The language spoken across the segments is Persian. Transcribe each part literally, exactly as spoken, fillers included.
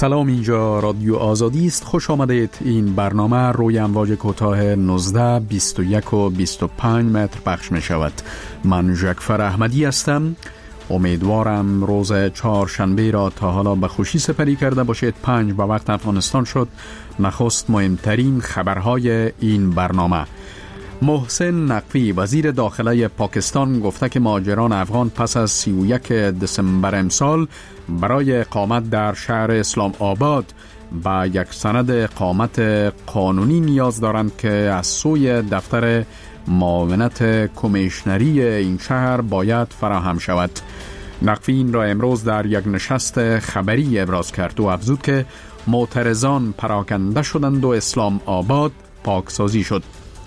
سلام، اینجا رادیو آزادی است. خوش آمدید. این برنامه روی امواج کوتاه نوزده، بیست و یک و بیست و پنج متر پخش می شود. من ژکفر احمدی هستم. امیدوارم روز چهارشنبه را تا حالا به خوشی سپری کرده باشید. پنج به وقت افغانستان شد. نخست مهمترین خبرهای این برنامه. محسن نقوی وزیر داخله پاکستان گفته که مهاجران افغان پس از سی و یک دسامبر امسال برای اقامت در شهر اسلام آباد به یک سند اقامت قانونی نیاز دارند که از سوی دفتر معاونت کمیشنری این شهر باید فراهم شود. نقوی این را امروز در یک نشست خبری ابراز کرد و افزود که معترضان پراکنده شدند و اسلام آباد پاکسازی شد.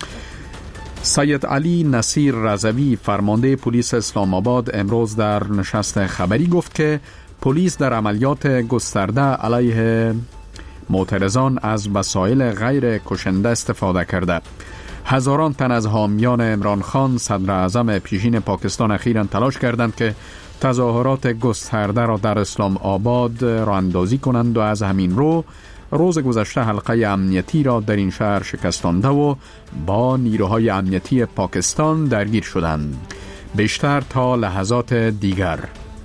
سید علی نصیر رضوی فرمانده پلیس اسلام آباد امروز در نشست خبری گفت که پلیس در عملیات گسترده علیه معترضان از وسایل غیر کشنده استفاده کرده. هزاران تن از حامیان عمران خان صدر اعظم پیشین پاکستان اخیراً تلاش کردند که تظاهرات گسترده را در اسلام آباد راه اندازی کنند و از همین رو روز گذشته حلقه امنیتی را در این شهر شکستانده و با نیروهای امنیتی پاکستان درگیر شدند. بیشتر تا لحظات دیگر.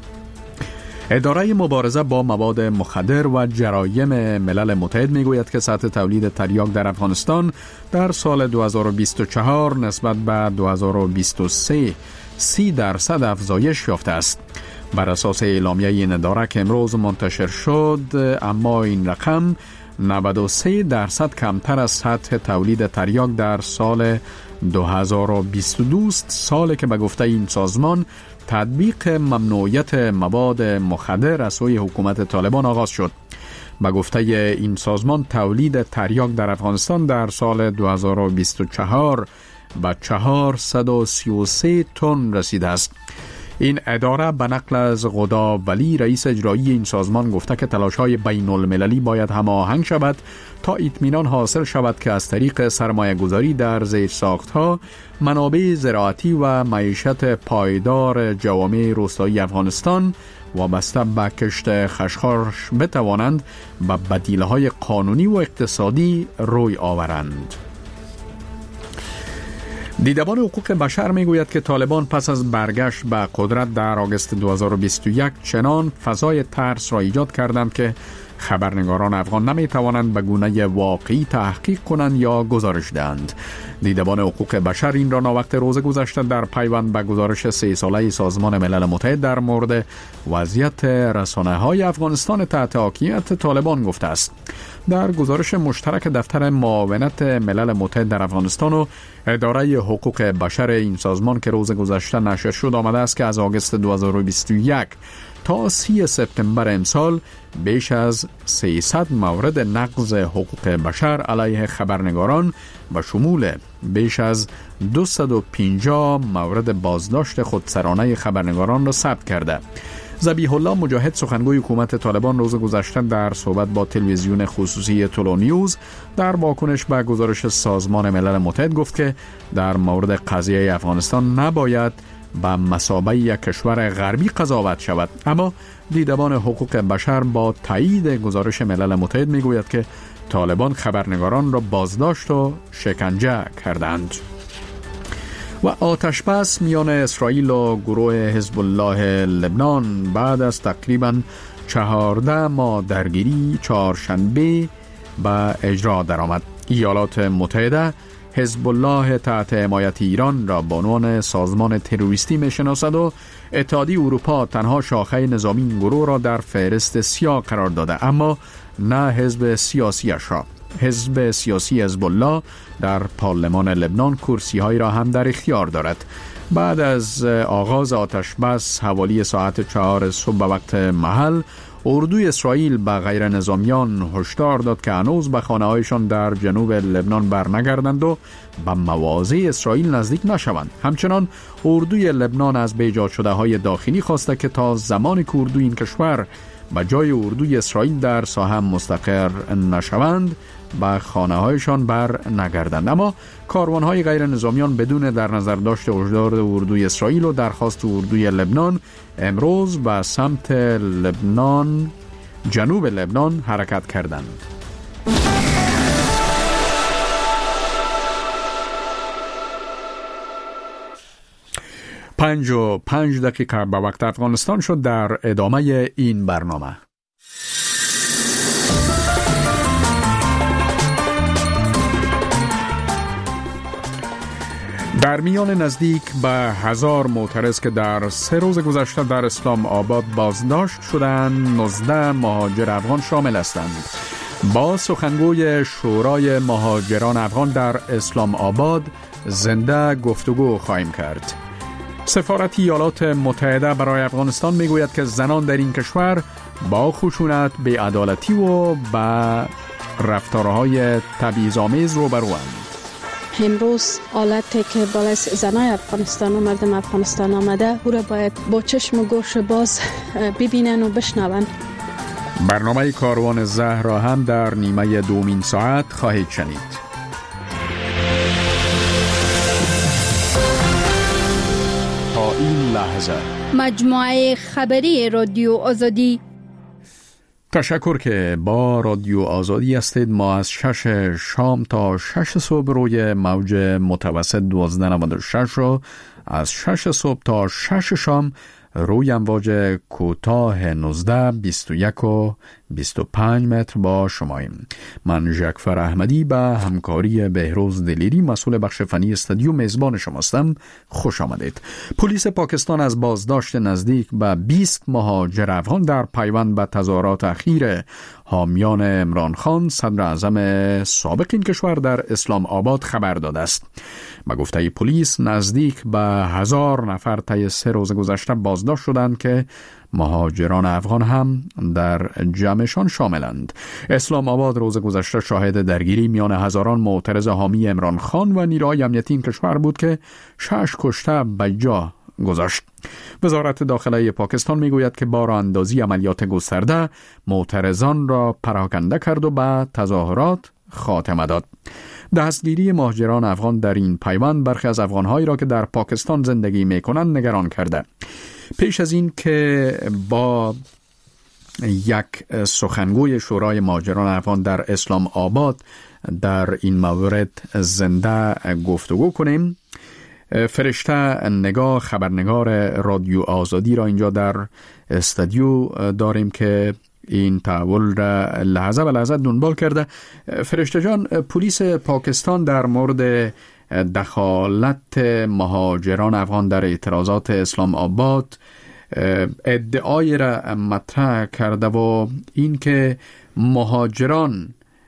اداره مبارزه با مواد مخدر و جرایم ملل متحد میگوید که سطح تولید تریاک در افغانستان در سال دو هزار و بیست و چهار نسبت به دو هزار و بیست و سه سی درصد افزایش یافته است. بر اساس اعلامیه این اداره که امروز منتشر شد، اما این رقم نود و سه درصد کمتر از سطح تولید تریاک در سال دو هزار و بیست و دو است، سالی که به گفته این سازمان تطبیق ممنوعیت مواد مخدر از سوی حکومت طالبان آغاز شد. به گفته این سازمان تولید تریاک در افغانستان در سال دو هزار و بیست و چهار به چهارصد و سی و سه تن رسیده است. این اداره به نقل از غدا ولی رئیس اجرایی این سازمان گفته که تلاش‌های بین المللی باید هماهنگ شود تا اطمینان حاصل شود که از طریق سرمایه‌گذاری در زیرساخت‌ها، منابع زراعتی و معیشت پایدار جوامع روستایی افغانستان وابسته به کشت خشخاش بتوانند به بدیل‌های قانونی و اقتصادی روی آورند. دیدبان حقوق بشر میگوید که طالبان پس از برگشت به قدرت در آگوست دو هزار و بیست و یک چنان فضای ترس را ایجاد کردند که خبرنگاران افغان نمی توانند به گونه واقعی تحقیق کنند یا گزارش دهند. دیدبان حقوق بشر این را ناوقت روز گذشته در پیوند به گزارش سه ساله سازمان ملل متحد در مورد وضعیت رسانه‌های افغانستان تحت حاکمیت طالبان گفته است. در گزارش مشترک دفتر معاونت ملل متحد در افغانستان و اداره حقوق بشر این سازمان که روز گذشته نشر شد آمده است که از آگوست دو هزار و بیست و یک تا سی سپتامبر امسال بیش از سیصد مورد نقض حقوق بشر علیه خبرنگاران و شمول بیش از دویست و پنجاه مورد بازداشت خودسرانه خبرنگاران را ثبت کرده. ذبیح الله مجاهد سخنگوی حکومت طالبان روز گذشته در صحبت با تلویزیون خصوصی تولو نیوز در واکنش به گزارش سازمان ملل متحد گفت که در مورد قضیه افغانستان نباید به مثابه یک کشور غربی قضاوت شود. اما دیدبان حقوق بشر با تایید گزارش ملل متحد میگوید که طالبان خبرنگاران را بازداشت و شکنجه کردند. و آتش بس میان اسرائیل و گروه حزب الله لبنان بعد از تقریباً چهارده ماه درگیری چهارشنبه به اجرا درآمد. ایالات متحده حزب الله تحت حمایت ایران را به عنوان سازمان تروریستی میشناسد و اتحادیه اروپا تنها شاخه نظامی این گروه را در فهرست سیاه قرار داده، اما نه حزب سیاسیش را. حزب سیاسی حزب الله در پارلمان لبنان کرسی‌هایی را هم در اختیار دارد. بعد از آغاز آتش بس حوالی ساعت چهار صبح به وقت محل، اردوی اسرائیل به غیر نظامیان هشدار داد که هنوز به خانه‌هایشان در جنوب لبنان برنگردند و به مواضع اسرائیل نزدیک نشوند. همچنان اردوی لبنان از بیجات شده های داخلی خواسته که تا زمانی که اردوی این کشور به جای اردوی اسرائیل در ساحه مستقر نشوند به خانه‌هایشان بر نگردند. اما کاروان‌های غیر نظامیان بدون در نظر داشت هشدار اردوی اسرائیل و درخواست اردوی لبنان امروز به سمت لبنان جنوب لبنان حرکت کردند. پنج و پنج دقیقه به وقت افغانستان شد. در ادامه این برنامه در میان نزدیک به هزار معترض که در سه روز گذشته در اسلام آباد بازداشت شدند، نوزده مهاجر افغان شامل هستند. با سخنگوی شورای مهاجران افغان در اسلام آباد زنده گفتگو خواهیم کرد. سفارت ایالات متحده برای افغانستان میگوید که زنان در این کشور با خشونت، بی‌عدالتی و با رفتارهای تبعیض‌آمیز روبروند. امروز حالتی که بالای زنای افغانستان و مردم افغانستان آمده او را باید با چشم و گوش باز ببینن و بشنون. برنامه کاروان زهر را هم در نیمه دومین ساعت خواهید شنید. تا این لحظه مجموعه خبری رادیو آزادی. تشکر که با رادیو آزادی هستید. ما از شش شام تا شش صبح روی موج متوسط دوازده نود و شش رو، از شش صبح تا شش شام روی امواج کوتاه نوزده، بیست و یک و بیست و پنج متر با شماییم. من ژکفر احمدی به همکاری بهروز دلیری مسئول بخش فنی استودیو میزبان شماستم. خوش آمدید. پلیس پاکستان از بازداشت نزدیک به بیست مهاجر افغان در پیوند به تظاهرات اخیر حامیان عمران خان صدر اعظم سابق این کشور در اسلام آباد خبر داده است. به گفته پلیس نزدیک به هزار نفر طی سه روز گذشته بازداشت شدند که مهاجران افغان هم در جمعشان شاملند. اسلام آباد روز گذشته شاهد درگیری میان هزاران معترض حامی عمران خان و نیروهای امنیتی این کشور بود که شش کشته به جا گذاشت. وزارت داخله پاکستان میگوید که با راه‌اندازی عملیات گسترده معترضان را پراکنده کرد و به تظاهرات خاتمه داد. دستگیری مهاجران افغان در این پیوند برخی از افغان‌هایی را که در پاکستان زندگی می‌کنند نگران کرده. پیش از این که با یک سخنگوی شورای مهاجران افغان در اسلام آباد در این مورد زنده گفتگو کنیم، فرشته نگاه خبرنگار رادیو آزادی را اینجا در استودیو داریم که این تحول را لحظه به لحظه دنبال کرده. فرشته جان، پلیس پاکستان در مورد دخالت مهاجران افغان در اعتراضات اسلام آباد ادعای را مطرح کرده و این که مهاجران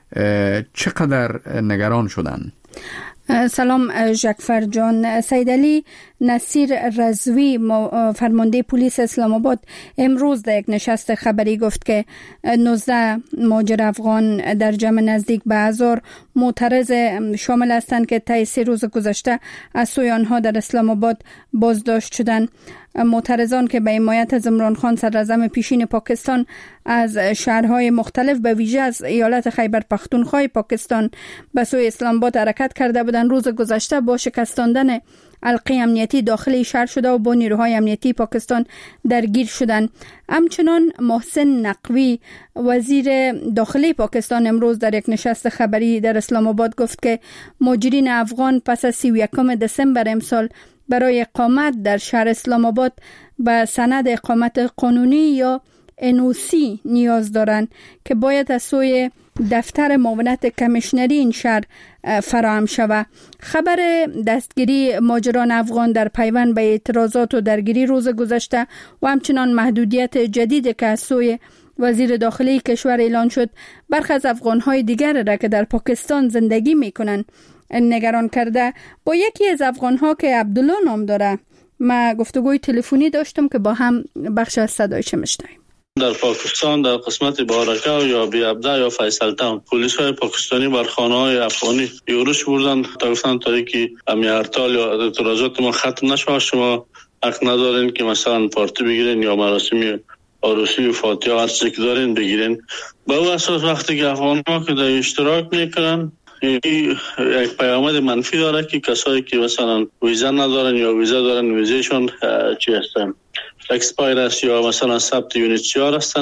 چقدر نگران شدند. سلام ژکفر جان. سید علی نصیر رضوی فرمانده پلیس اسلام آباد امروز در یک نشست خبری گفت که نوزده مهاجر افغان در جمع نزدیک به هزار معترض شامل هستند که طی سه روز گذشته از سوی آنها در اسلام آباد بازداشت شدند. معترضان که به حمایت از عمران خان صدر اعظم پیشین پاکستان از شهرهای مختلف به ویژه از ایالت خیبر پختونخوا پاکستان به سوی اسلام آباد حرکت کرده بودند، روز گذشته با شکستاندن حلقه امنیتی داخل شهر شده و با نیروهای امنیتی پاکستان درگیر شدند. همچنان محسن نقوی وزیر داخلی پاکستان امروز در یک نشست خبری در اسلام آباد گفت که مهاجرین افغان پس از سی و یکم دسامبر امسال برای اقامت در شهر اسلام آباد به سند اقامت قانونی یا ان او سی نیاز دارند که باید از سوی دفتر معاونت کمیشنری این شهر فراهم شود. خبر دستگیری مهاجران افغان در پیوند به اعتراضات و درگیری روز گذشته و همچنان محدودیت جدید که از سوی وزیر داخلی کشور اعلان شد برخی از افغان‌های دیگر را که در پاکستان زندگی می‌کنند نگران کرده. با یکی از افغان‌ها که عبدالله نام داره ما گفتگوی تلفنی داشتم که با هم بخش از صدایش میشنویم. در پاکستان در قسمت بارکه یا بیابده یا فیصل تاون پلیس های پاکستانی بر خانه های افغانی یورش بردن تا گفتن تا اینکه امی ارتال یا اعتراضات ما ختم نشه شما حق ندارین که مثلا پارتی بگیرین یا مراسم عروسی و فاتحه هر چیزی که دارین بگیرین. به اون اساس وقتی که افغان ها که در اشتراک میکنن این یک پیامد منفی داره که کسایی که مثلا ویزا ندارن یا ویزا دارن ویزایشون چی هستن اکسپایر است یا مثلا ثبت یونیت چهار هستن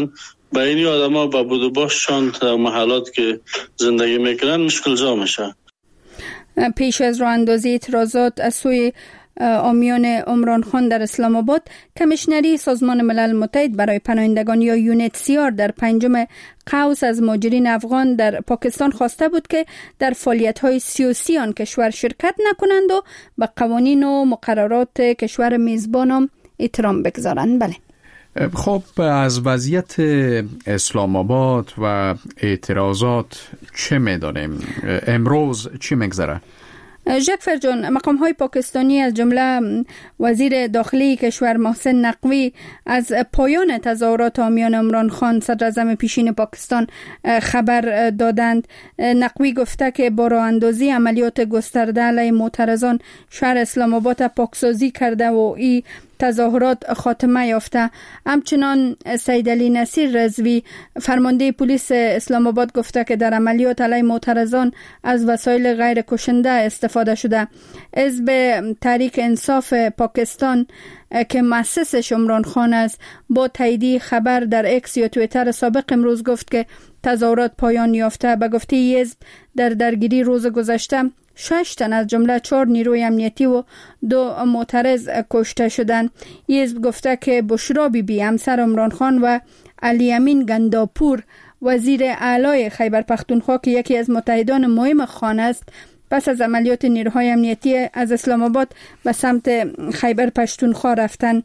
به این آدم ها به بود و باششان در محلات که زندگی میکنن مشکل زا میشه. پیش از راه اندازی اعتراضات از سوی آمیان عمران خان در اسلام آباد، کمیشنری سازمان ملل متحد برای پناهندگان یا یونیتسیار در پنجم قوس از مهاجرین افغان در پاکستان خواسته بود که در فعالیت‌های سیاسی آن کشور شرکت نکنند و به قوانین و مقررات کشور میزبان احترام بگذارند. بله. خب از وضعیت اسلام آباد و اعتراضات چه می‌دانیم؟ امروز چی می‌گذره؟ ژکفر جان، مقام های پاکستانی از جمله وزیر داخلی کشور محسن نقوی از پایان تظاهرات حامیان عمران خان صدر اعظم پیشین پاکستان خبر دادند. نقوی گفته که با راه اندازی عملیات گسترده علیه معترضان شهر اسلام آباد پاکسازی کرده و این تظاهرات خاتمه یافته. همچنان سید علی نصیر رضوی فرمانده پلیس اسلام آباد گفته که در عملیات علیه معترضان از وسایل غیر کشنده استفاده شده. حزب تحریک انصاف پاکستان که مؤسسش عمران خان است با تایید خبر در اکس یا توییتر سابق امروز گفت که تظاهرات پایان یافته. به گفته حزب در درگیری روز گذشته شش تن از جمله چهار نیروی امنیتی و دو معترض کشته شدند. حزب گفته که بشرا بی بی همسر عمران خان و علی امین گنداپور وزیر اعلی خیبر پختونخوا که یکی از متحدان مهم خان است پس از عملیات نیروهای امنیتی از اسلام آباد به سمت خیبر پختونخوا رفتند.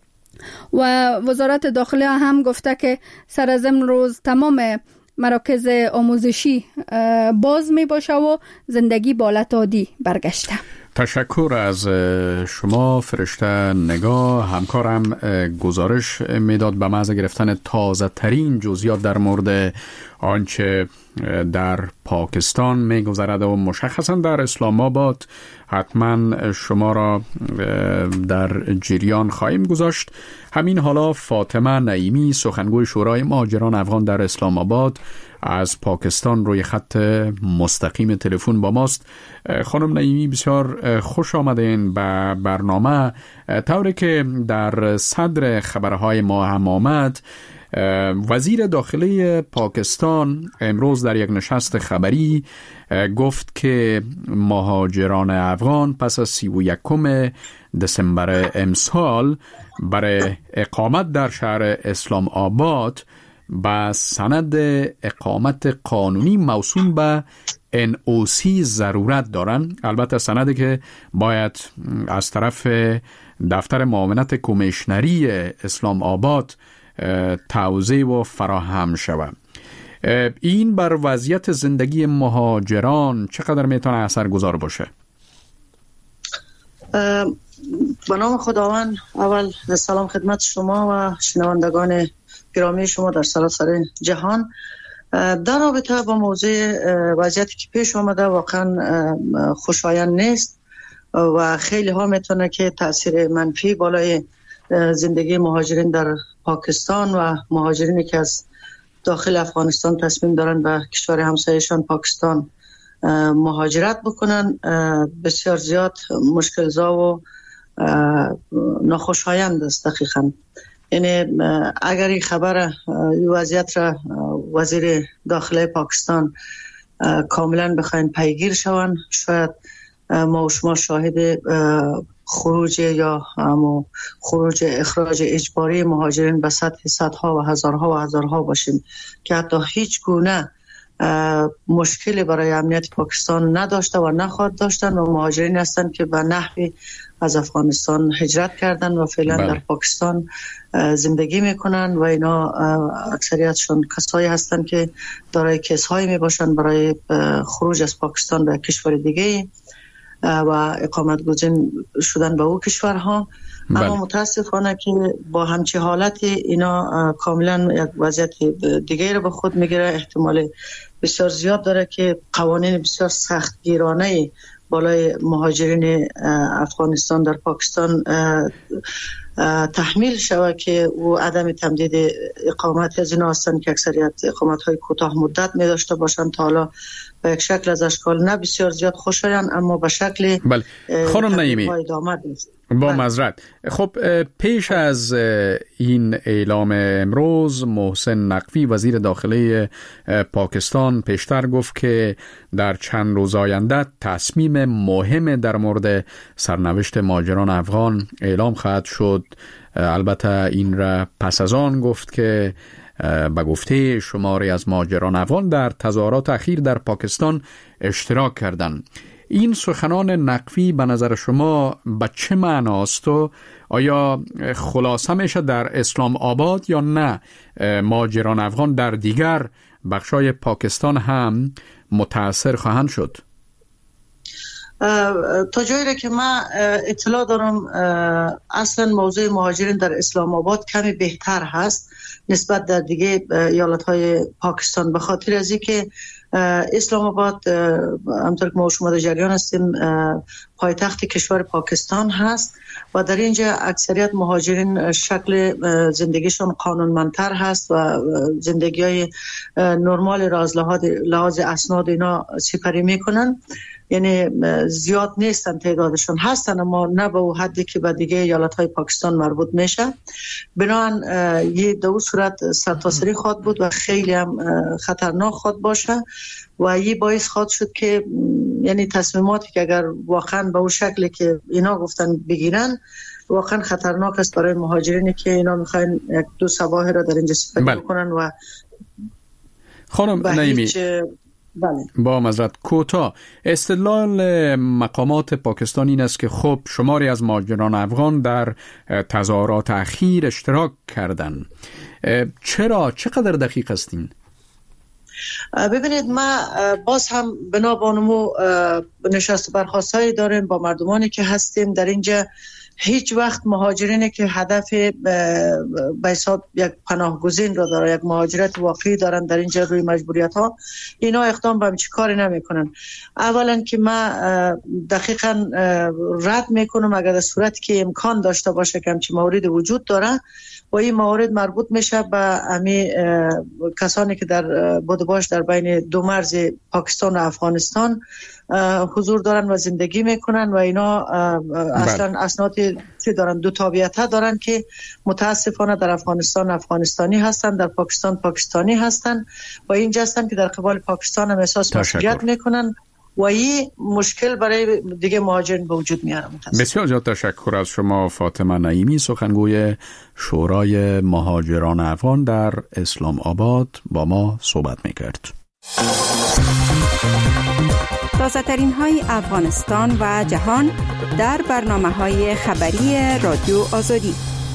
و وزارت داخله هم گفته که سر از امروز تمام مراکز آموزشی باز می باشه و زندگی به حالت عادی برگشته. تشکر از شما فرشته نگاه. همکارم گزارش میداد به محض گرفتن تازه ترین جزئیات در مورد آنچه در پاکستان میگذرد و مشخصا در اسلام آباد حتما شما را در جریان خواهیم گذاشت. همین حالا فاطمه نعیمی سخنگوی شورای مهاجران افغان در اسلام آباد از پاکستان روی خط مستقیم تلفن با ماست. خانم نعیمی بسیار خوش آمدین به برنامه. طوری که در صدر خبرهای ما هم آمد، وزیر داخلی پاکستان امروز در یک نشست خبری گفت که مهاجران افغان پس از سی و یکم دسامبر امسال برای اقامت در شهر اسلام آباد با سند اقامت قانونی موسوم به ان او سی ضرورت دارن. البته سندی که باید از طرف دفتر معاونت کمیشنری اسلام آباد توزیع و فراهم شود. این بر وضعیت زندگی مهاجران چقدر میتونه اثرگذار باشه؟ به نام خداوند، اول سلام خدمت شما و شنوندگان گرامی شما در سراسر جهان. در رابطه با موضوع وضعیتی که پیش آمده واقعا خوشایند نیست و خیلی ها میتونه که تاثیر منفی بالای زندگی مهاجرین در پاکستان و مهاجرینی که از داخل افغانستان تصمیم دارن به کشور همسایه‌شان پاکستان مهاجرت بکنن بسیار زیاد مشکل زا و ناخوشایند است. دقیقاً یعنی اگر این خبر وضعیت را وزیر داخلی پاکستان کاملا بخواین پیگیر شوند، شاید ما و شما شاهد خروج یا همو خروج اخراج اجباری مهاجرین به سطح صدها و هزارها و هزارها باشیم که حتی هیچ گونه مشکلی برای امنیت پاکستان نداشته و نخواهد داشتن و مهاجرین هستند که به نحوی از افغانستان هجرت کردن و فعلا بله. در پاکستان زندگی میکنن و اینا اکثریتشون کسایی هستند که دارای کیس هایی میباشن برای خروج از پاکستان به کشور دیگه و اقامت گزین شدن به او کشورها. بله. اما متاسفانه که با همچی حالت اینا کاملا یک وضعیت دیگه رو به خود میگیره. احتمال بسیار زیاد داره که قوانین بسیار سختگیرانه بالای مهاجرین افغانستان در پاکستان تحمیل شود که او عدم تمدید اقامت از اینا هستند که اکثریت اقامت های کوتاه مدت می داشته باشند. تا حالا به یک شکل از اشکال نه بسیار زیاد خوشایند، اما به شکل بله. خانم نعیمی با معذرت، خب پیش از این اعلام امروز محسن نقوی وزیر داخلی پاکستان پیشتر گفت که در چند روز آینده تصمیم مهم در مورد سرنوشت مهاجران افغان اعلام خواهد شد. البته این را پس از آن گفت که به گفته شماری از مهاجران افغان در تظاهرات اخیر در پاکستان اشتراک کردند. این سخنان نقوی به نظر شما به چه معناست و آیا خلاصه میشه در اسلام آباد یا نه مهاجران افغان در دیگر بخشای پاکستان هم متاثر خواهند شد؟ تا جایی را که من اطلاع دارم اصلا موضوع مهاجرین در اسلام آباد کمی بهتر هست نسبت در دیگه ایالت‌های پاکستان، به خاطر از اینکه اسلام آباد همطور که ما شما در جریان هستیم پایتخت کشور پاکستان هست و در اینجا اکثریت مهاجرین شکل زندگیشون قانونمندتر هست و زندگی های نرمال را از لحاظ اسناد اینا سپری میکنن. یعنی زیاد نیستن تعدادشون، هستن اما نه به حدی که به دیگه ایالت‌های پاکستان مربوط میشه. بنابراین یه دو صورت سرتاسری خواهد بود و خیلی هم خطرناک خواهد باشه و یه باعث خواهد شد که یعنی تصمیماتی که اگر واقعا به اون شکلی که اینا گفتن بگیرن واقعا خطرناک است برای مهاجرینی که اینا میخواین یک دو صباح را در اینجا سپری بله. بکنن. و خانم نعیمی بله. با معذرت کوتاه، استدلال مقامات پاکستان این است که خب شماری از مهاجران افغان در تظاهرات اخیر اشتراک کردند. چرا؟ چقدر دقیق هستین؟ ببینید ما باز هم بنا به نمو نشست برخاستایی داریم با مردمانی که هستیم در اینجا. هیچ وقت مهاجرینی که هدف به حساب یک پناهگزین را داره، یک مهاجرت واقعی دارن در اینجا روی مجبوریت ها، اینا اقدام به همچی کاری نمی کنن. اولا که ما دقیقا رد میکنم اگر در صورتی که امکان داشته باشه که همچی موارد وجود داره و این موارد مربوط میشه به امی کسانی که در بودباش در بین دو مرز پاکستان و افغانستان حضور دارن و زندگی میکنن و اینا اصلا اسنادی چی دارن، دو تابعیت دارن که متاسفانه در افغانستان افغانستانی هستن، در پاکستان پاکستانی هستن و اینجا هستن که در قبال پاکستان هم احساس مسئولیت میکنن و این مشکل برای دیگه مهاجرین به وجود میاره. بسیار زیاد تشکر از شما فاطمه نعیمی، سخنگوی شورای مهاجران افغان در اسلام آباد با ما صحبت میکرد. تازه ترین های افغانستان و جهان در برنامه های خبری رادیو آزادی.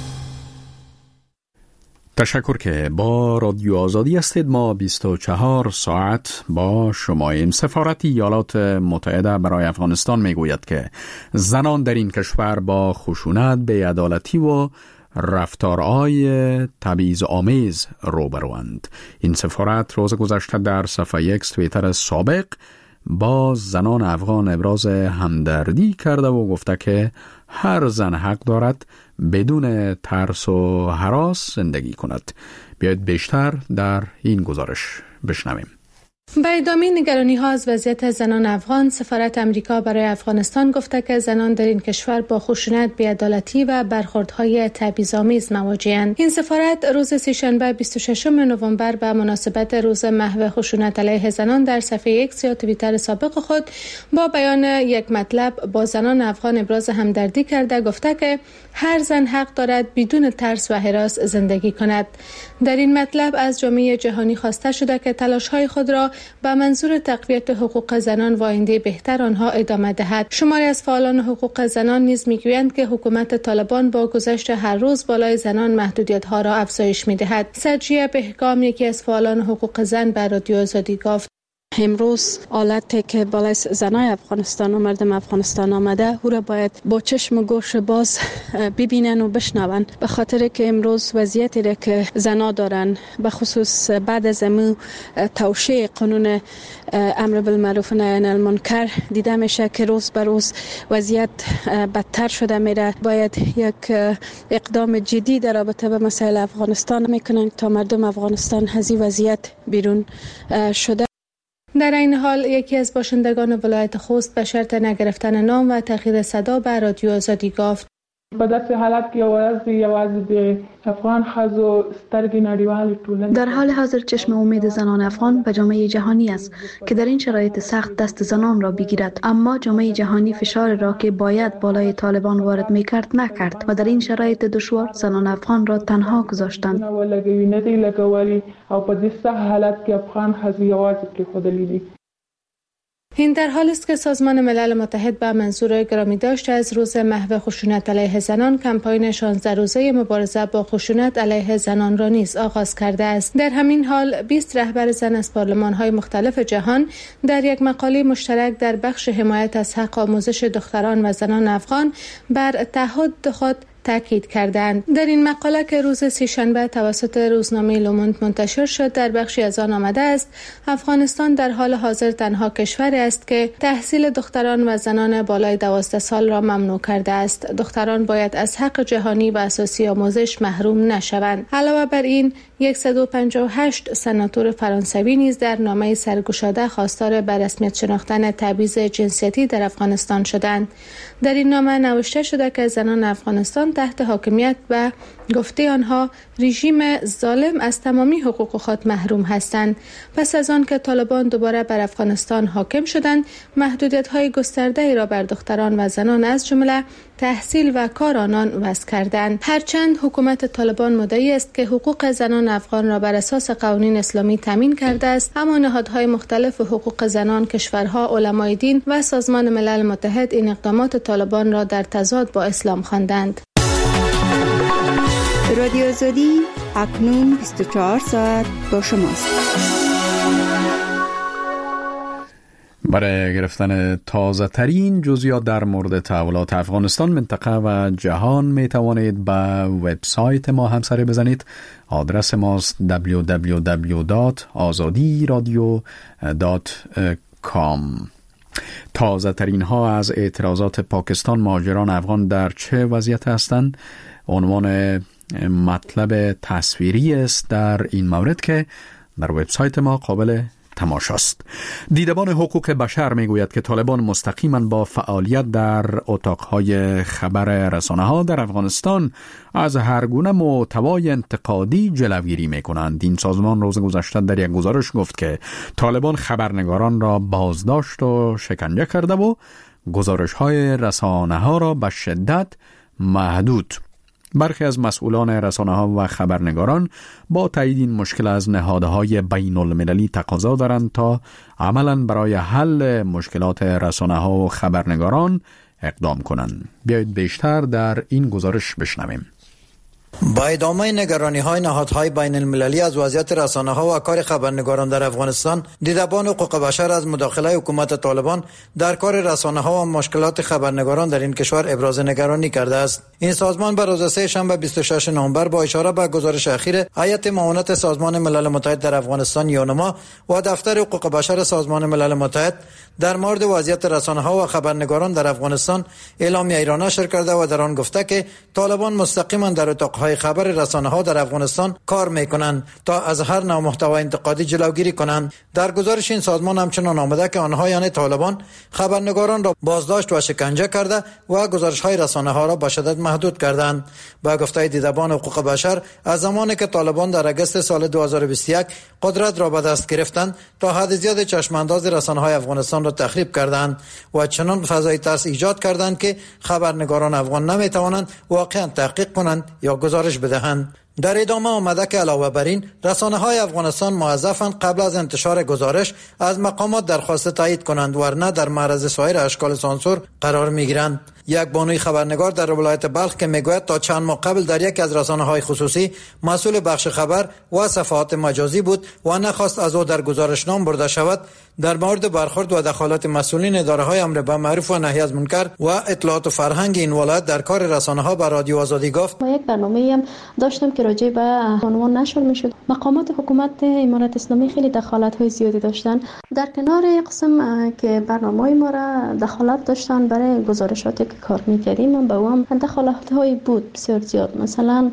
تشکر که با رادیو آزادی هستید. ما بیست و چهار ساعت با شما این. سفارت ایالات متحده برای افغانستان میگوید که زنان در این کشور با خشونت، بی‌عدالتی و رفتارهای تبعیض‌آمیز روبروند. این سفارت روز گذشته در صفحه یک توییتر سابق با زنان افغان ابراز همدردی کرده و گفته که هر زن حق دارد بدون ترس و هراس زندگی کند. بیایید بیشتر در این گزارش بشنویم. به ادامه نگرانی ها از وضعیت زنان افغان، سفارت امریکا برای افغانستان گفته که زنان در این کشور با خشونت، بی‌عدالتی و برخوردهای تبعیض‌آمیز مواجه‌اند. این سفارت روز سه‌شنبه بیست و ششم نوامبر به مناسبت روز محو خشونت علیه زنان در صفحه ایکس یا توییتر سابق خود با بیان یک مطلب با زنان افغان ابراز همدردی کرده گفته که هر زن حق دارد بدون ترس و هراس زندگی کند. در این مطلب از جامعه جهانی خواسته شده که تلاش‌های خود را با منظور تقویت حقوق زنان و آینده بهتر آنها ادامه دهد. شماری از فعالان حقوق زنان نیز میگویند که حکومت طالبان با گذشت هر روز بالای زنان محدودیت‌ها را افزایش می‌دهد. سجیه بهگام، یکی از فعالان حقوق زن، به رادیو آزادی گفت: امروز حالتی که بالای زنای افغانستان و مردم افغانستان آمده او را باید با چشم و گوش باز ببینن و بشنون، به خاطر که امروز وضعیتی را که زنا دارن، به خصوص بعد از امو توشیح قانون امر بالمعروف و نهی عن المنکر دیده میشه که روز به روز وضعیت بدتر شده میره. باید یک اقدام جدی در رابطه با مسائل افغانستان میکنن تا مردم افغانستان از این وضعیت بیرون شده. در این حال یکی از باشندگان ولایت خوست به شرط نگرفتن نام و تغییر صدا به رادیو آزادی گفت: په داسې حالت کې یوازې یوازې د افغان ښځو سترګې نړیوالې ټولنې در حال حاضر چشم امید زنان افغان به جامعه جهانی است که در این شرایط سخت دست زنان را بگیرد، اما جامعه جهانی فشار را که باید بالای طالبان وارد میکرد نکرد و در این شرایط دشوار زنان افغان را تنها گذاشتند. ولګوي نه دی لګولي او په دې سخت حالت کې افغان ښځې یوازې پرېښودلې دي. این در حالی است که سازمان ملل متحد به منظور گرامی داشته از روز محو خشونت علیه زنان کمپاین شانزده روزه مبارزه با خشونت علیه زنان را نیز آغاز کرده است. در همین حال بیست رهبر زن از پارلمان‌های مختلف جهان در یک مقاله مشترک در بخش حمایت از حق آموزش دختران و زنان افغان بر تعهد خود تاکید کردند. در این مقاله که روز سه‌شنبه توسط روزنامه لوموند منتشر شد در بخشی از آن آمده است: افغانستان در حال حاضر تنها کشوری است که تحصیل دختران و زنان بالای دوازده سال را ممنوع کرده است. دختران باید از حق جهانی و اساسی آموزش محروم نشوند. علاوه بر این صد و پنجاه و هشت سناتور فرانسوی نیز در نامه سرگشاده خواستار به رسمیت شناختن تبعیض جنسیتی در افغانستان شدند. در این نامه نوشته شده که زنان افغانستان تحت حاکمیت و گفته آنها رژیم ظالم از تمامی حقوق خود محروم هستند. پس از آن که طالبان دوباره بر افغانستان حاکم شدند، محدودیت‌های گسترده‌ای را بر دختران و زنان از جمله تحصیل و کار آنان وضع کردند. هرچند حکومت طالبان مدعی است که حقوق زنان افغان را بر اساس قوانین اسلامی تامین کرده است، اما نهادهای مختلف حقوق زنان، کشورها، علمای دین و سازمان ملل متحد این اقدامات طالبان را در تضاد با اسلام خواندند. رادیو آزادی اکنون بیست و چهار ساعت با شماست. برای گرفتن تازه ترین جزئیات در مورد تحولات افغانستان، منطقه و جهان می توانید به وبسایت ما هم سر بزنید. آدرس ماست دبلیو دبلیو دبلیو دات آزادی رادیو دات کام. تازه ترین ها از اعتراضات پاکستان مهاجران افغان در چه وضعیت هستند؟ عنوان مطلب تصویری است در این مورد که در وبسایت ما قابل تماشاست. دیدبان حقوق بشر میگوید که طالبان مستقیما با فعالیت در اتاقهای خبر رسانه‌ها در افغانستان از هر گونه محتوای انتقادی جلوگیری میکنند. این سازمان روز گذشته در یک گزارش گفت که طالبان خبرنگاران را بازداشت و شکنجه کرده و گزارش‌های رسانه‌ها را به شدت محدود. برخی از مسئولان رسانه‌ها و خبرنگاران با تایید این مشکل از نهادهای بین المللی تقاضا دارند تا عملاً برای حل مشکلات رسانه‌ها و خبرنگاران اقدام کنند. بیایید بیشتر در این گزارش بشنویم. با ادامه نگرانی‌های نهادهای بین المللی از وضعیت رسانه‌ها و کار خبرنگاران در افغانستان، دیدبان حقوق بشر از مداخله حکومت طالبان در کار رسانه‌ها و مشکلات خبرنگاران در این کشور ابراز نگرانی کرده است. این سازمان بر روز سه شنبه بیست و شش نوامبر با اشاره به گزارش اخیر هیئت معاونت سازمان ملل متحد در افغانستان یونما و دفتر حقوق بشر سازمان ملل متحد در مورد وضعیت رسانه‌ها و خبرنگاران در افغانستان اعلامیه را نشر کرده و در آن گفته که طالبان مستقیما در اتاق‌های خبر رسانه‌ها در افغانستان کار می‌کنند تا از هر نوع محتوای انتقادی جلوگیری کنند. در گزارش این سازمان همچنان آمده که آنها یعنی طالبان خبرنگاران را بازداشت و شکنجه کرده و گزارش‌های رسانه‌ها را به شدت محدود کردند. با گفته دیدبان حقوق بشر، از زمانی که طالبان در اگست سال دو هزار و بیست و یک قدرت را به دست گرفتند تا حد زیاد چشمانداز رسانه‌های افغانستان را تخریب کردند و چنان فضای ترس ایجاد کردند که خبرنگاران افغان نمی‌توانند واقعا تحقیق کنند یا گزارش بدهند. در ادامه آمده که علاوه بر این رسانه‌های افغانستان موظفند قبل از انتشار گزارش از مقامات درخواست تایید کنند، ورنه در معرض سایر اشکال سانسور قرار می‌گیرند. یک بانوی خبرنگار در ولایت بلخ که میگوید تا چند ماه قبل در یکی از رسانه‌های خصوصی مسئول بخش خبر و صفحات مجازی بود و نخواست از او در گزارش نام برده شود، در مورد برخورد و دخالت مسئولین اداره‌های امر به معروف و نهی از منکر و اطلاعات و فرهنگ این ولایت در کار رسانه‌ها به رادیو آزادی گفت: ما یک برنامه‌ای هم داشتم که راجع به عنوان نشر می‌شد. مقامات حکومت امارات اسلامی خیلی دخالت‌های زیادی داشتن. در کنار قسم که برنامه‌های ما را دخالت داشتن برای گزارشاتی که کار می‌کردیم، با هم دخالت‌های بود بسیار زیاد. مثلا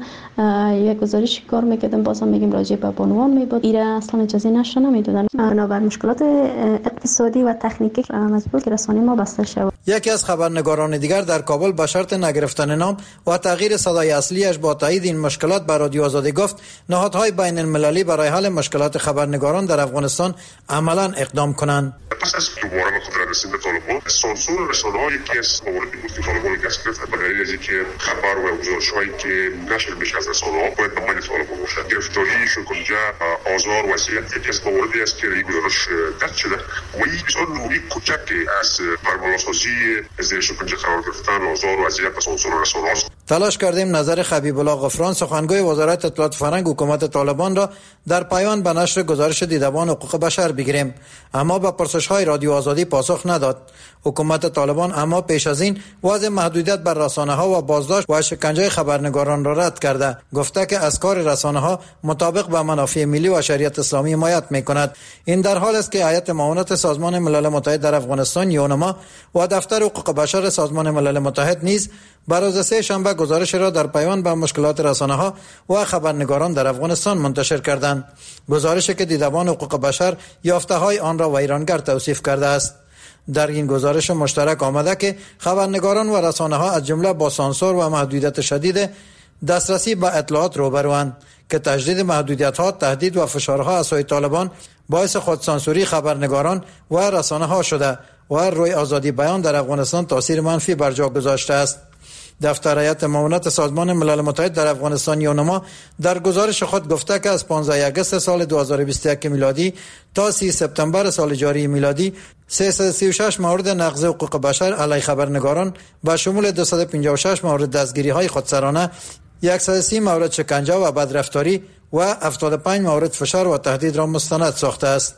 یک گزارشی کار می‌کردم، بازم میگیم راجع به عنوان میبود، ایرا اصلا اجازه نشر نمیدادن. بنابر مشکلات اقتصادی و تکنیکی مجبور که رسانه ما بسته شد. یکی از خبرنگاران دیگر در کابل به شرط نگرفتن نام و تغییر صدای اصلیش با تایید این مشکلات به رادیو آزادی گفت نهادهای بین المللی برای حل مشکلات خبرنگاران در افغانستان عملاً اقدام کنند. پس از دوباره به قدرت رسیدن طالبان، سانسور رسانه‌ها یکی از مواردی بود که طالبان دست گرفت. به دلیل اینکه خبر و گزارش‌هایی که نشر میشه از رسانه‌ها باید به مال طالبان باشد. گرفتاری، شکنجه، آزار و اذیت یکی از مواردی است که این گزارش درج شده و این بسیار نوعی کوچک از بربالاسازی زیر شکنجه قرار گرفتن، آزار و اذیت و سانسور رسانه‌ها است. تلاش کردیم نظر خبیب الله غفران، سخنگوی وزارت اطلاعات فرهنگ حکومت طالبان را در پیوند به نشر گزارش دیدبان حقوق بشر بگیریم، اما به پرسش‌های رادیو آزادی پاسخ نداد. حکومت طالبان اما پیش از این وضع محدودیت بر رسانه‌ها و بازداشت و شکنجه خبرنگاران را رد کرده، گفته که از کار رسانه‌ها مطابق با منافع ملی و شریعت اسلامی حمایت می‌کند. این در حال است که هیئت معاونت سازمان ملل متحد در افغانستان یونما و دفتر حقوق بشر سازمان ملل متحد نیز بر روز سه شنبه گزارش را در پیوند به مشکلات رسانه‌ها و خبرنگاران در افغانستان منتشر کردند. گزارشی که دیدبان حقوق بشر یافته‌های آن را ویرانگر توصیف کرده است. در این گزارش مشترک آمده که خبرنگاران و رسانه‌ها از جمله با سانسور و محدودیت شدید دسترسی به اطلاعات روبروند که تجدید محدودیت‌ها، تهدید و فشارها از سوی طالبان باعث خودسانسوری خبرنگاران و رسانه‌ها شده و روی آزادی بیان در افغانستان تاثیر منفی بر جا گذاشته است. دفتر هیئت معاونت سازمان ملل متحد در افغانستان یونما در گزارش خود گفته که از پانزده آگوست سال دو هزار و بیست و یک میلادی تا سی سپتامبر سال جاری میلادی سیصد و سی و شش مورد نقض حقوق بشر علیه خبرنگاران به شمول دویست و پنجاه و شش مورد دستگیری‌های خودسرانه، صد و سی مورد شکنجه و بدرفتاری و هفتاد و پنج مورد فشار و تهدید را مستند ساخته است.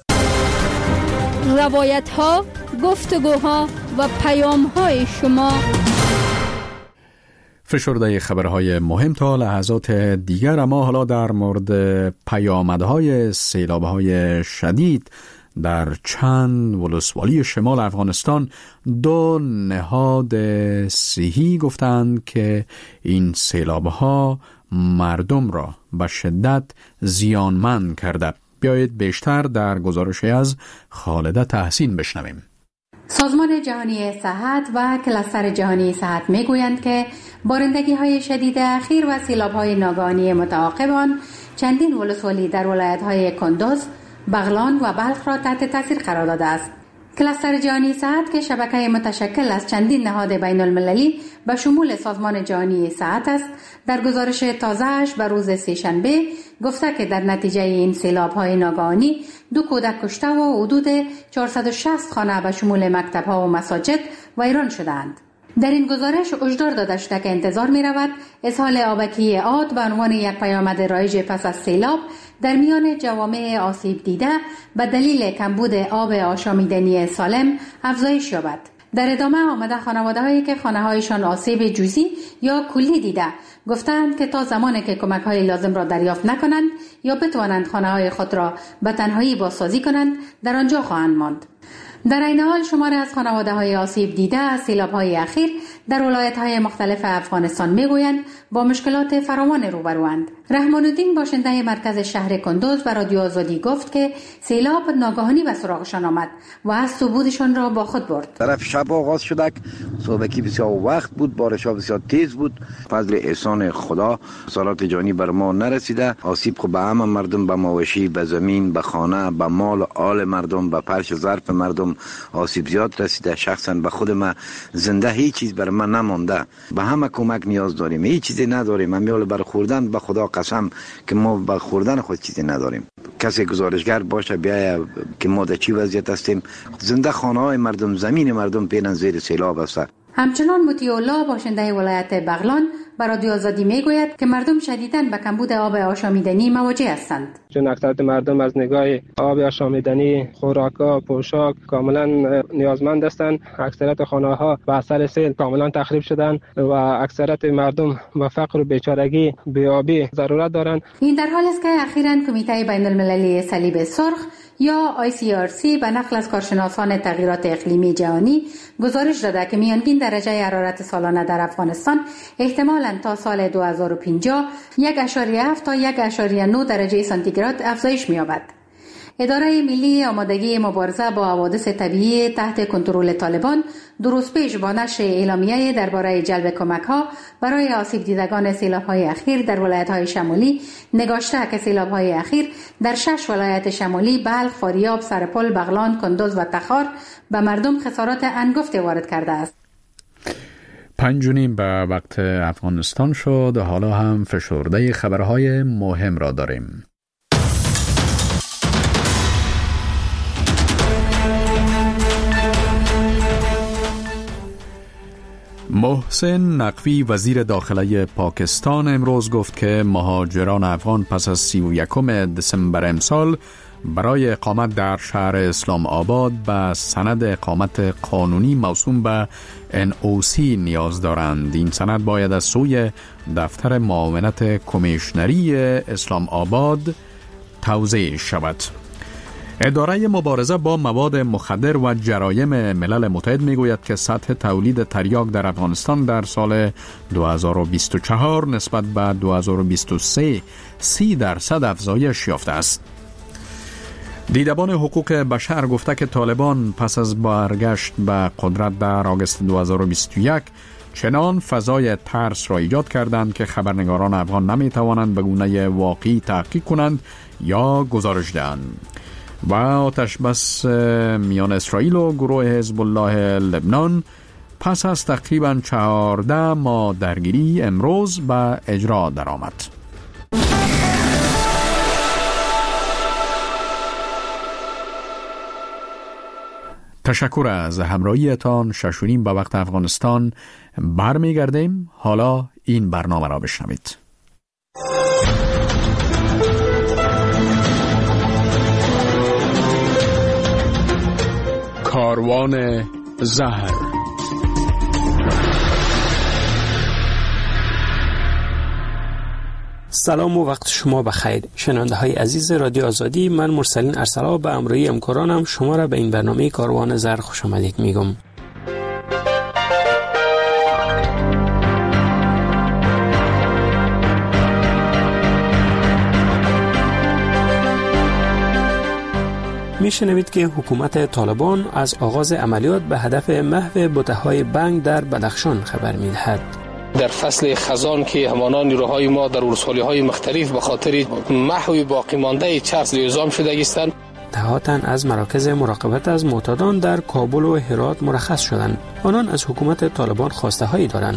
روایت‌ها، گفتگوها و پیام‌های شما. فشرده خبرهای مهم تا لحظات دیگر، اما حالا در مورد پیامدهای سیلاب‌های شدید در چند ولسوالی شمال افغانستان. دو نهاد صحی گفتند که این سیلاب‌ها مردم را به شدت زیانمند کرده. بیایید بیشتر در گزارشی از خالده تحسین بشنویم. سازمان جهانی صحت و کلاستر جهانی صحت میگویند که بارندگی‌های شدید اخیر و سیلاب‌های ناگهانی متعاقب آن چندین ولسوالی در ولایت‌های کندوز، بغلان و بلخ را تحت تاثیر قرار داده است. کلاستر جهانی صحت که شبکه متشکل از چندین نهاد بین المللی به شمول سازمان جهانی صحت است، در گزارش تازه‌اش به روز سه‌شنبه گفته که در نتیجه این سیلاب‌های ناگهانی دو کودک کشته و حدود چهارصد و شصت خانه به شمول مکتب‌ها و مساجد ویران شدند. در این گزارش هشدار داده شده که انتظار می رود اسهال آبکی عاد به عنوان یک پیامد رایج پس از سیلاب در میان جوامع آسیب دیده به دلیل کمبود آب آشامیدنی سالم افزایش یابد. در ادامه آمده خانواده‌هایی که خانه‌هایشان آسیب جزئی یا کلی دیده گفتند که تا زمانی که کمک‌های لازم را دریافت نکنند یا بتوانند خانه‌های خود را به تنهایی بازسازی کنند در آنجا خواهند ماند. در این حال شماری از خانواده‌های آسیب دیده از سیلاب‌های اخیر در ولایت‌های مختلف افغانستان می‌گویند با مشکلات فراوان روبروند. رحمان الدین باشنده مرکز شهر کندوز به رادیو آزادی گفت که سیلاب ناگهانی به سراغشان آمد و از صعودشان را با خود برد. طرف شب آغاز شد، صبحکی بسیار وقت بود، بارش‌ها بسیار تیز بود. فضل احسان خدا سالات جانی بر ما نرسیده. آسیب خو به همه مردم، به مواشی، به زمین، به خانه، به مال و آل مردم، به پرش ظرف مردم آسیب زیاد رسیده. شخصا به خود من زنده هیچ چیز بر من نمانده. به همه کمک نیاز داریم، هیچ چیزی نداریم. امیال بر خوردن به خدا قسم که ما به خوردن خود چیزی نداریم. کسی گزارشگر باشه بیاید که ما در چی وضعیت هستیم. زنده خانه های مردم، زمین مردم پینن زیر سیلاب است. همچنان مطیع‌الله باشنده ولایت بغلان بر رادیو آزادی میگوید که مردم شدیداً به کمبود آب آشامیدنی مواجه هستند. چون اکثریت مردم از نگاه آب آشامیدنی، خوراک‌ها، پوشاک کاملا نیازمند هستند. اکثریت خانه‌ها به اثر سیل کاملا تخریب شدند و اکثریت مردم به فقر و بیچارگی، بی‌آبی ضرورت دارند. این در حالی است که اخیراً کمیته بین المللی صلیب سرخ یا آی سی آر سی به نقل از کارشناسان تغییرات اقلیمی جهانی گزارش داده که میانگین درجه حرارت سالانه در افغانستان احتمالاً تا سال دو هزار و پنجاه یک و هفت تا یک و نه درجه سانتیگراد افزایش می‌یابد. اداره ملی آمادگی مبارزه با حوادث طبیعی تحت کنترل طالبان دو روز پیش با نشر اعلامیه درباره جلب کمک‌ها برای آسیب دیدگان سیلاب‌های اخیر در ولایت‌های شمالی نگاشته که سیلاب‌های اخیر در شش ولایت شمالی بلخ، فاریاب، سرپل، بغلان، کندوز و تخار به مردم خسارات انگفتی وارد کرده است. پنج و نیم به وقت افغانستان شد. حالا هم فشرده خبرهای مهم را داریم. محسن نقوی وزیر داخله پاکستان امروز گفت که مهاجران افغان پس از سی و یکم دسامبر امسال برای اقامت در شهر اسلام آباد به سند اقامت قانونی موسوم به ان او سی نیاز دارند. این سند باید از سوی دفتر معاونت کمیشنری اسلام آباد توزیع شود. اداره مبارزه با مواد مخدر و جرایم ملل متحد میگوید که سطح تولید تریاک در افغانستان در سال دو هزار و بیست و چهار نسبت به دو هزار و بیست و سه سی درصد افزایش یافته است. دیدبان حقوق بشر گفته که طالبان پس از برگشت به قدرت در آگوست دو هزار و بیست و یک چنان فضای ترس را ایجاد کردند که خبرنگاران افغان نمی توانند به گونه واقعی تحقیق کنند یا گزارش دهند. و آتش بس میان اسرائیل و گروه حزب الله لبنان پس از تقریباً چهارده ماه درگیری امروز به اجرا درآمد. تشکر از همراهیتان. شش و نیم به وقت افغانستان برمیگردیم. حالا این برنامه را بشنوید. کاروان زهر. سلام و وقت شما بخیر. شنونده های عزیز رادیو آزادی، من مرسلین ارسلا به همراهی همکارانم شما را به این برنامه کاروان زهر خوش آمدید میگم. میشنوید که حکومت طالبان از آغاز عملیات به هدف محو بته‌های بنگ در بدخشان خبر می‌دهد. در فصل خزان که همانان نیروهای ما در ولسوالی‌های مختلف به خاطر محو باقی مانده چرس اعزام شده هستند. دهاتن از مراکز مراقبت از معتادان در کابل و هرات مرخص شدند. آنان از حکومت طالبان خواسته هایی دارند.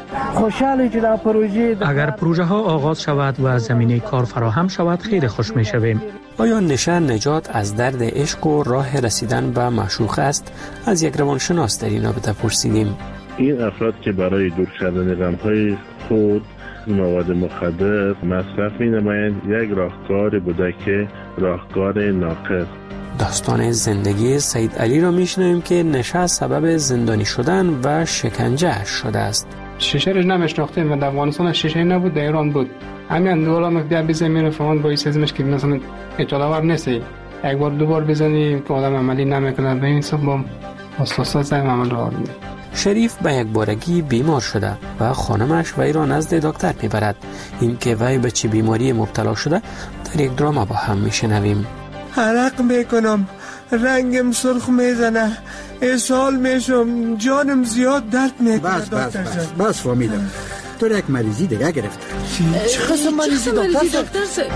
اگر پروژه ها آغاز شود و زمینه کار فراهم شود خیلی خوش می شویم. آیا نشه نجات از درد عشق و راه رسیدن به معشوق است؟ از یک روانشناس در این رابطه پرسیدیم. این افراد که برای دور کردن غم‌های خود مواد مخدر مصرف می‌نمایند یک راهکار بوده که راهکار ناقص. داستان زندگی سید علی را میشنویم که نشه سبب زندانی شدن و شکنجه شده است. شیشه رو نمیشناختیم و در افغانستان شیشه نبود، در ایران بود. همین دولا مقدار بزنیم فهمون با ایسازمش که مثلا اطلاعات نیست. یک بار دو بار بزنی که آدم عملی نمیکنه، به این سب با اساسا زمین عمل رو آورد. شریف به یک بارگی بیمار شده و خانمش وی را نزد دکتر میبرد. این که وی به چه بیماری مبتلا شده در یک دراما با هم میشنویم. عرق میکنم، رنگم سرخ میزنه، اسهال میشم، جانم زیاد درد میکنه. بس بس بس بس فهمیدم. تو یک مریضی دیگه گرفته. چه قسم مریضی دکتر صاحب؟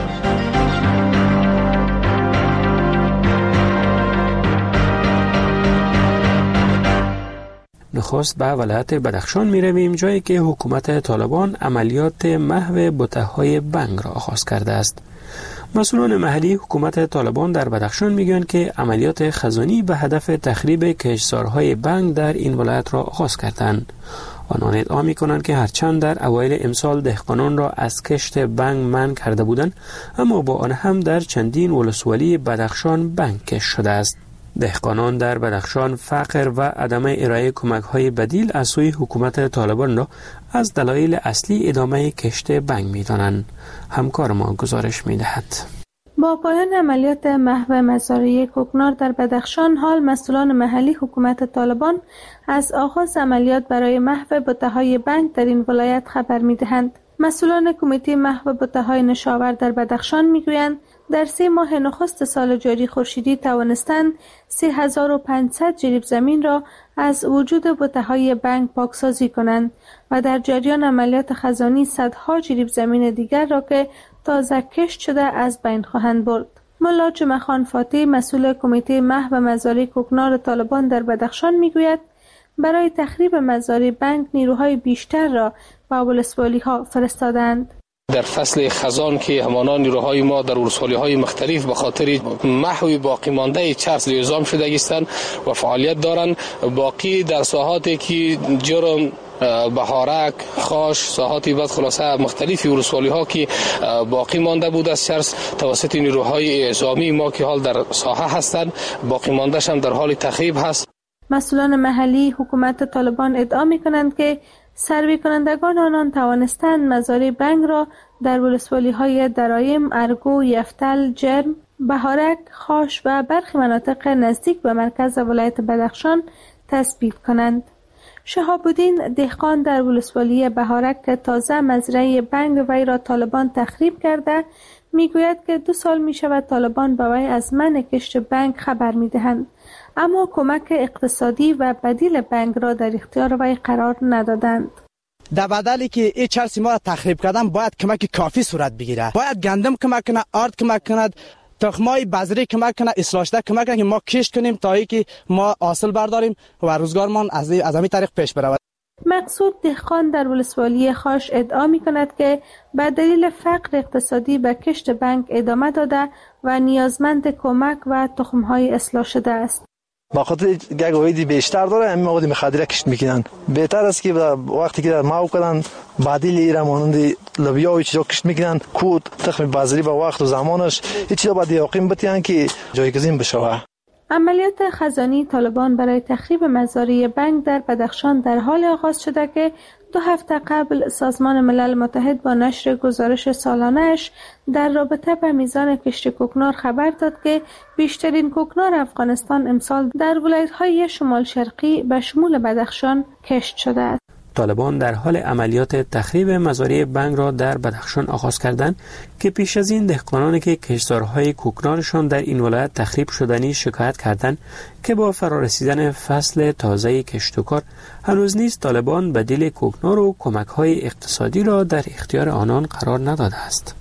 نخست به ولایت بدخشان می رویم، جایی که حکومت طالبان عملیات محو بته‌های بنگ را آغاز کرده است. مسئولان محلی حکومت طالبان در بدخشان میگویند که عملیات خزانی به هدف تخریب کشتزارهای بنگ در این ولایت را آغاز کردند. آنان ادعا می‌کنند که هرچند در اوایل امسال دهقانان را از کشت بنگ منع کرده بودند، اما با آن هم در چندین ولسوالی بدخشان بنگ کشت شده است. دهقانان در بدخشان فقر و عدم ارائه کمک‌های بدیل از سوی حکومت طالبان را از دلایل اصلی ادامه کشت بنگ می‌دانند. همکار ما گزارش می‌دهد. با پایان عملیات محو مزارع کوکنار در بدخشان، حال مسئولان محلی حکومت طالبان از آغاز عملیات برای محو بته‌های بنگ در این ولایت خبر می‌دهند. مسئولان کمیته محو بته‌های نشاور در بدخشان می‌گویند در سه ماه نخست سال جاری خورشیدی توانستند سه هزار و پانصد جریب زمین را از وجود بته‌های بنگ پاکسازی کنند و در جریان عملیات خزانی صدها جریب زمین دیگر را که تازه کشت شده از بین خواهند برد. ملا جمعه خان فاتح، مسئول کمیته محو مزارع کوکنار طالبان در بدخشان میگوید برای تخریب مزارع بنگ نیروهای بیشتر را به ولسوالی ها فرستادند. در فصل خزان که همانان نیروهای ما در ولسوالی‌های مختلف به خاطر محو باقی مانده چرس اعزام شده هستند و فعالیت دارند. باقی در ساحاتی که جرم، بهارک، خاش، ساحاتی بعد خلاصه مختلفی ولسوالی‌ها که باقی مانده بود از چرس توسط نیروهای اعزامی ما که حال در ساحه هستند، باقی مانده‌اش هم در حال تخریب هست. مسئولان محلی حکومت طالبان ادعا می‌کنند که سروی کنندگان آنان توانستند مزارع بنگ را در ولسوالی‌های درایم، ارگو، یفتل، جرم، بهارک، خاش و برخی مناطق نزدیک به مرکز ولایت بدخشان تثبیت کنند. شهاب الدین دهقان در ولسوالی بهارک که تازه مزرعه بنگ وی را طالبان تخریب کرده میگوید که دو سال می شود طالبان به وی از منع کشت بنگ خبر می دهند، اما کمک اقتصادی و بدیل بنگ را در اختیار وی قرار ندادند. در بدلی که این چرس ما را تخریب کردن باید کمک کافی صورت بگیره. باید گندم کمک کنه، آرد کمک کنه، تخمای بذری کمک کنه، اصلاح شده کمک کنه که ما کشت کنیم تا اینکه ما حاصل برداریم و روزگارمان از از همین طریق پیش بره. مقصود دهقان در ولسوالی خاش ادعا می کند که به دلیل فقر اقتصادی به کشت بنگ ادامه داده و نیازمند کمک و تخم‌های اصلاح شده است. با خاطر گگویدی بیشتر داره همین مواد مخدره کشت میکنن. بهتر است که وقتی که ماو کردن بدیل ایران مانند لوبیا و چیزا کشت میکنن، کود، تخم بذری با وقت و زمانش هیچ چیزا باید یقین بتیان که جایگزین بشه. عملیات خزانی طالبان برای تخریب مزارع بنگ در بدخشان در حال آغاز شده که دو هفته قبل سازمان ملل متحد با نشر گزارش سالانه‌اش در رابطه با میزان کشت کوکنار خبر داد که بیشترین کوکنار افغانستان امسال در ولایت‌های شمال شرقی به شمول بدخشان کشت شده است. طالبان در حال عملیات تخریب مزارع بنگ را در بدخشان آغاز کردند که پیش از این دهقانانی که کشتزارهای کوکنارشان در این ولایت تخریب شدنی شکایت کردند که با فرارسیدن فصل تازه کشت و کار هنوز نیز طالبان بدیل کوکنار و کمک‌های اقتصادی را در اختیار آنان قرار نداده است.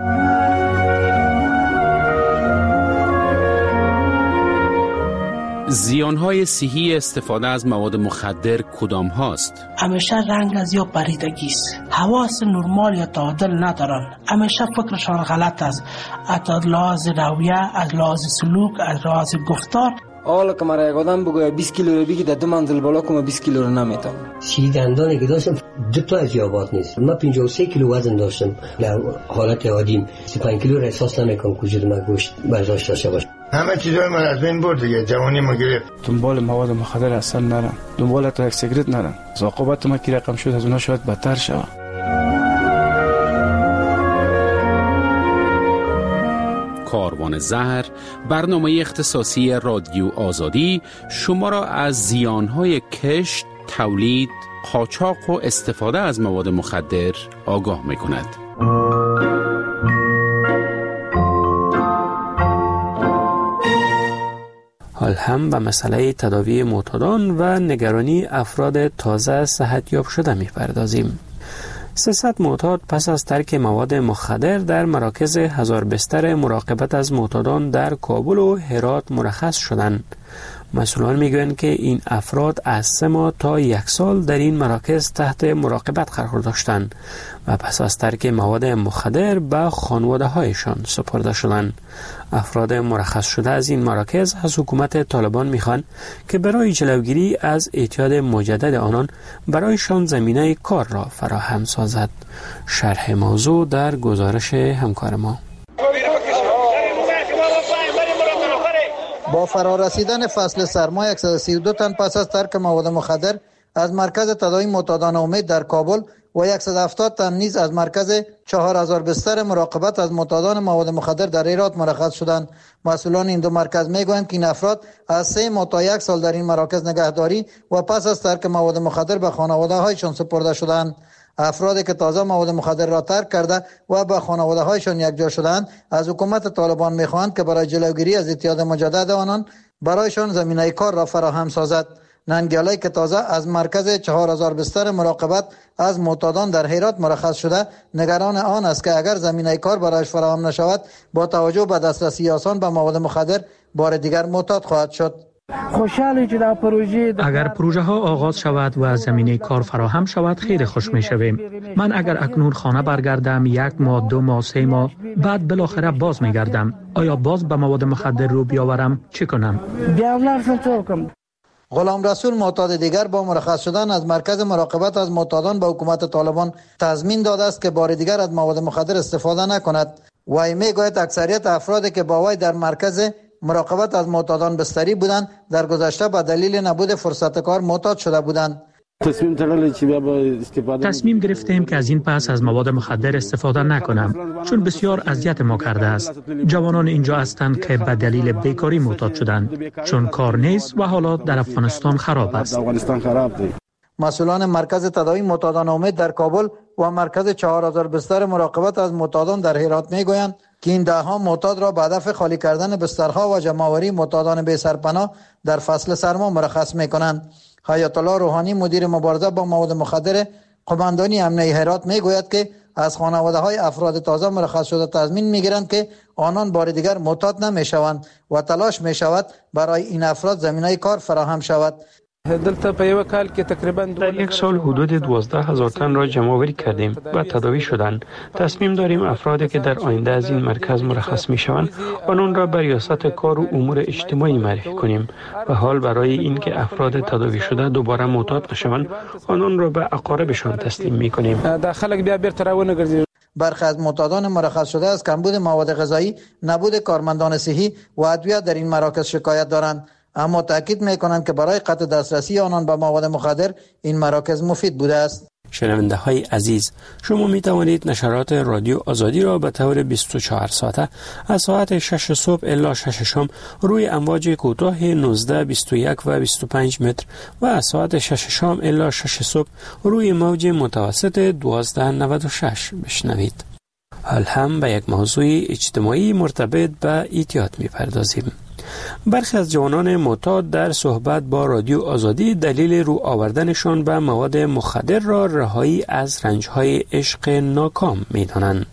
زیانهای صحی استفاده از مواد مخدر کدام هاست؟ همیشه رنگ از یا پریدگی است، حواس نرمال یا تعادل ندارن، همیشه فکرشان غلط است، از لحاظ رویه، از لحاظ سلوک، از لحاظ گفتار. حالا که مرا یک آدم بگوید بیست کیلو رو بگی در دو منزل بالا کنم بیست کیلو رو نمیتونم. سی دندانی که داشتم دو تا از یابات نیست. من پنجاه و سه کیلو وزن داشتم. در حالت عادیم سی و پنج کیلو را احساس نمیکنم وجود من گوشت برداشت داشته باشه. همه چیزای من از بین برد دیگه، جوانی ما گرفت. دنبال مواد مخدر اصلا نرم، دنبال تا یک سیگرت نرم. عاقبت ما کی رقم شد از اونها شاید بدتر شود. کاروان زهر، برنامه اختصاصی رادیو آزادی شما را از زیانهای کشت، تولید، قاچاق و استفاده از مواد مخدر آگاه می‌کند. حال هم به مسئله تداوی معتادان و نگرانی افراد تازه صحتیاب شده می‌پردازیم. سیصد معتاد پس از ترک مواد مخدر در مراکز هزار بستر مراقبت از معتادان در کابل و هرات مرخص شدند. مسئولان میگویند که این افراد از سه ماه تا یک سال در این مراکز تحت مراقبت قرار داشتند و پس از ترک مواد مخدر به خانواده هایشان سپرده شدند. افراد مرخص شده از این مراکز از حکومت طالبان میخوان که برای جلوگیری از اعتیاد مجدد آنان برایشان زمینه کار را فراهم سازد. شرح موضوع در گزارش همکار ما. با فرارسیدن فصل سرما صد و سی و دو تن پس از ترک مواد مخدر از مرکز تداوی معتادان امید در کابل و صد و هفتاد تن نیز از مرکز چهار هزار بستر مراقبت از معتادان مواد مخدر در هرات مرخص شدند. مسئولان این دو مرکز میگویند که این افراد از سه ماه تا یک سال در این مراکز نگهداری و پس از ترک مواد مخدر به خانواده هایشان سپرده شدند. افرادی که تازه مواد مخدر را ترک کرده و به خانواده هایشان یکجا شدند از حکومت طالبان میخواهند که برای جلوگیری از اعتیاد مجدد آنان برایشان زمینه کار را فراهم سازد. ننگیالی که تازه از مرکز چهار هزار بستر مراقبت از معتادان در هرات مرخص شده نگران آن است که اگر زمینه کار برایش فراهم نشود با توجه به دسترسی آسان به مواد مخدر بار دیگر معتاد خواهد شد. خوشحالی که در پروژه اگر پروژه ها آغاز شود و زمینه کار فراهم شود خیلی خوش می شویم. من اگر اکنون خانه برگردم یک ماه دو ماه سه ماه بعد بالاخره باز می گردم، آیا باز به مواد مخدر رو بیاورم چه کنم؟ غلام رسول معتاد دیگر با مرخص شدن از مرکز مراقبت از معتادان به حکومت طالبان تضمین داده است که بار دیگر از مواد مخدر استفاده نکند. وی میگوید اکثریت افرادی که با وی در مرکز مراقبت از معتادان بستری بودند در گذشته به دلیل نبود فرصت کار معتاد شده بودند. تصمیم گرفتیم که از این پس از مواد مخدر استفاده نکنم چون بسیار اذیت ما کرده است. جوانان اینجا هستند که به دلیل بیکاری معتاد شدند چون کار نیست و حالات در افغانستان خراب است. مسئولان مرکز تداوی معتادان امید در کابل و مرکز چهار هزار بستر مراقبت از معتادان در هرات میگویند که این ده ها معتاد را به هدف خالی کردن بسترها و جمع‌آوری معتادان بی سرپناه در فصل سرما مرخص میکنند. حیات الله روحانی مدیر مبارزه با مواد مخدر قماندانی امنیه هرات میگوید که از خانواده های افراد تازه مرخص شده تضمین میگیرند که آنان بار دیگر معتاد نمیشوند و تلاش میشود برای این افراد زمینه کار فراهم شود. در یک سال حدود دوازده هزار تن را جمع آوری کردیم و تداوی شدند. تصمیم داریم افرادی که در آینده از این مرکز مرخص می شوند آنان را به ریاست کار و امور اجتماعی معرفی کنیم و حال برای اینکه افراد تداوی شده دوباره معتاد نشوند آنان را به اقاربشان تسلیم می کنیم. برخی از معتادان مرخص شده از کمبود مواد غذایی، نبود کارمندان صحی و ادویه در این مراکز شکایت دارند، اما تاکید میکنند که برای قطع دسترسی آنان به مواد مخدر این مراکز مفید بوده است. شنونده های عزیز، شما می توانید نشرات رادیو آزادی را به طور بیست و چهار ساعته از ساعت شش صبح الی شش شام روی امواج کوتاه نوزده، بیست و یک و بیست و پنج متر و از ساعت شش شام الی شش صبح روی موج متوسط دوازده نود و شش بشنوید. حال هم به یک موضوع اجتماعی مرتبط به اعتیاد می پردازیم. برخی از جوانان معتاد در صحبت با رادیو آزادی دلیل رو آوردنشان به مواد مخدر را رهایی از رنجهای عشق ناکام می دانند.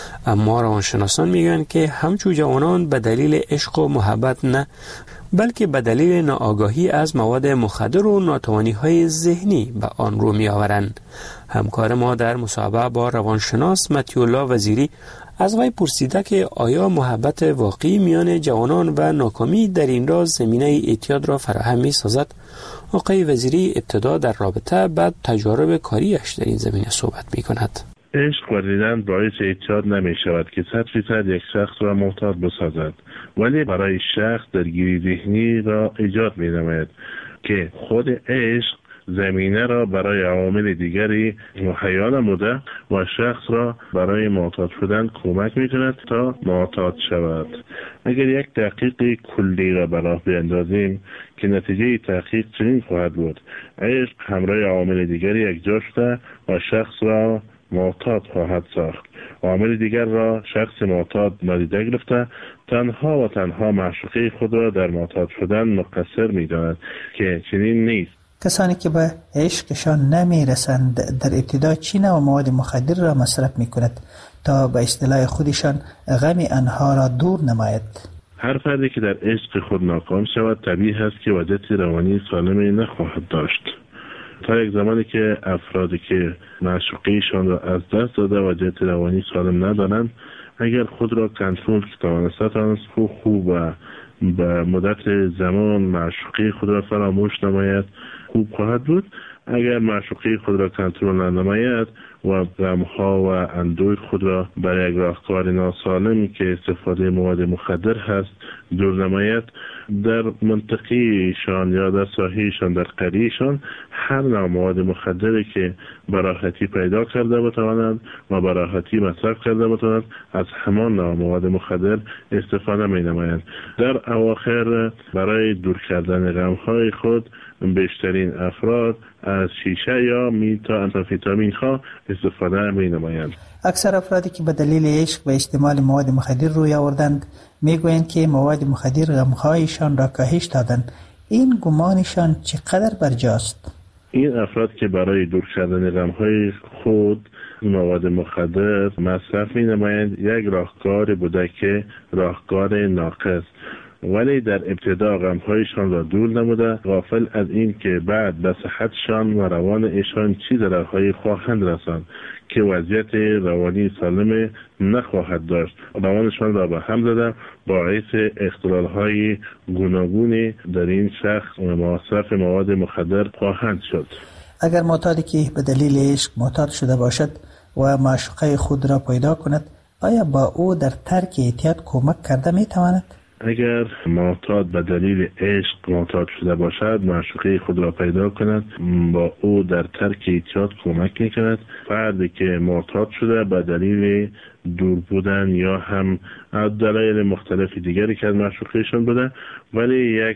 اما روانشناسان میگویند که همچون جوانان به دلیل عشق و محبت نه، بلکه به دلیل ناآگاهی از مواد مخدر و ناتوانی‌های ذهنی به آن رو می‌آورند. همکار ما در مصاحبه با روانشناس متی‌الله وزیری از وی پرسیده که آیا محبت واقعی میان جوانان و ناکامی در این راز زمینه اعتیاد را فراهم می‌سازد؟ آقای وزیری ابتدا در رابطه بعد تجارب کاریش در این زمینه صحبت می‌کند. عشق ورزیدن باعث اعتیاد نمی شود که صد فیصد یک شخص را معتاد بسازد، ولی برای شخص درگیری ذهنی را ایجاد می نماید که خود عشق زمینه را برای عوامل دیگری مهیا نموده و شخص را برای معتاد شدن کمک می کند تا معتاد شود. اگر یک تحقیق کلی را به راه بیندازیم که نتیجه تحقیق چنین خواهد بود: عشق همراه عوامل دیگری یکجا شده و شخص را معتاد خواهد ساخت. عامل دیگر را شخص معتاد نادیده گرفته تنها و تنها معشوقه خود را در معتاد شدن مقصر می داند که چنین نیست. کسانی که به عشقشان نمی رسند در ابتدا چی نوع مواد مخدر را مصرف می کند تا به اصطلاح خودشان غم آنها را دور نماید؟ هر فردی که در عشق خود ناکام شود طبیعی است که وضعیت روانی سالمی نخواهد داشت. تا یک زمانی که افرادی که معشوقیشان را از دست داده وضعیت روانی سالم ندارند، اگر خود را کنترل توانستند خوب خوب و به مدت زمان معشوقی خود را فراموش نماید خوب خواهد بود. اگر معشوقی خود را کنترل ننماید و غمها و اندوه خود را برای یک راهکار ناسالم که استفاده مواد مخدر هست دور نماید، در منطقه‌شان یا در ساحه‌شان در قریه‌شان هر نوع مواد مخدری که براحتی پیدا کرده بتوانند و براحتی مصرف کرده بتوانند از همان نوع مواد مخدر استفاده می نمایند. در اواخر برای دور کردن غم‌های خود بیشترین افراد از شیشه یا میتا آمفتامین ها استفاده می نمایند. اکثر افرادی که به دلیل عشق و استعمال مواد مخدر روی آوردند میگویند که مواد مخدر غم‌هایشان را کاهش دادند. این گمانشان چقدر برجاست؟ این افراد که برای دور کردن غم‌های خود مواد مخدر مصرف می نمایند یک راهکار بوده که راهکار ناقص، ولی در ابتدا غم‌هایشان را دور نموده، غافل از این که بعد به صحتشان و روان ایشان چه ضررهایی خواهند رساند که وضعیت روانی سالم نخواهد داشت. روانشان را به هم زده باعث اختلال‌های گوناگونی در این شخص مصرف مواد مخدر خواهند شد. اگر معتادی که به دلیل عشق معتاد شده باشد و معشوقه خود را پیدا کند، آیا با او در ترک اعتیاد کمک کرده می تواند؟ اگر معتاد به دلیل عشق معتاد شده باشد معشوقه خود را پیدا کند، با او در ترک اعتیاد کمک می کند. فردی که معتاد شده به دلیل دور بودن یا هم دلایل مختلف دیگری که از معشوقهشان بوده، ولی یک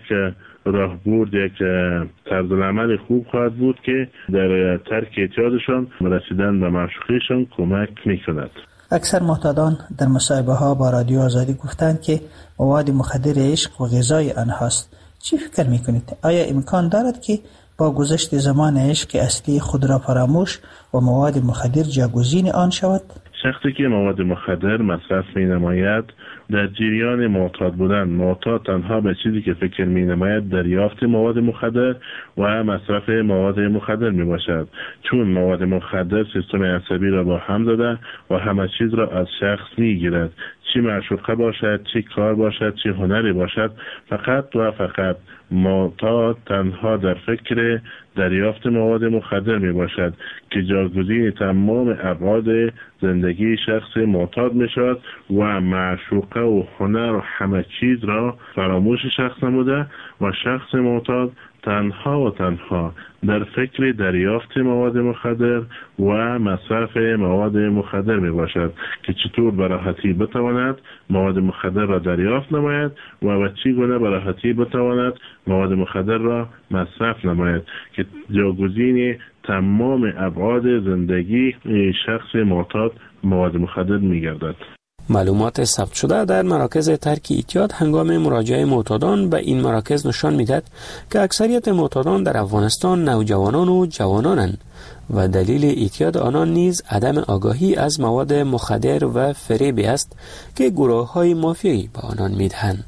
راهبرد یک طرز العمل خوب خواهد بود که در ترک اعتیادشان رسیدن به معشوقهشان کمک می کند. اکثر معتادان در مصاحبه ها با رادیو آزادی گفتند که مواد مخدر عشق و غذای آنهاست. چی فکر میکنید؟ آیا امکان دارد که با گذشت زمان عشق اصلی خود را فراموش و مواد مخدر جاگزین آن شود؟ شخصی که مواد مخدر مصرف می نماید در جریان معتاد بودن، معتاد تنها به چیزی که فکر می نماید دریافت مواد مخدر و مصرف مواد مخدر می باشد، چون مواد مخدر سیستم عصبی را با هم زده و همه چیز را از شخص می گیرد، چی معشوقه باشد، چی کار باشد، چی هنری باشد. فقط و فقط معتاد تنها در فکر دریافت مواد مخدر می باشد که جاگزین تمام ابعاد زندگی شخص معتاد می شود و معشوقه و هنر و همه چیز را فراموش شخص نموده و شخص معتاد تنها و تنها در فکر دریافت مواد مخدر و مصرف مواد مخدر می باشد که چطور به راحتی بتواند مواد مخدر را دریافت نماید و به چی گونه به راحتی بتواند مواد مخدر را مصرف نماید که جاگزین تمام ابعاد زندگی شخص معتاد مواد مخدر می گردد. معلومات ثبت شده در مراکز ترک اعتیاد هنگام مراجعه معتادان به این مراکز نشان می‌دهد که اکثریت معتادان در افغانستان نوجوانان و جوانانند و دلیل اعتیاد آنان نیز عدم آگاهی از مواد مخدر و فریبی است که گروه‌های مافیایی به آنان می‌دهند.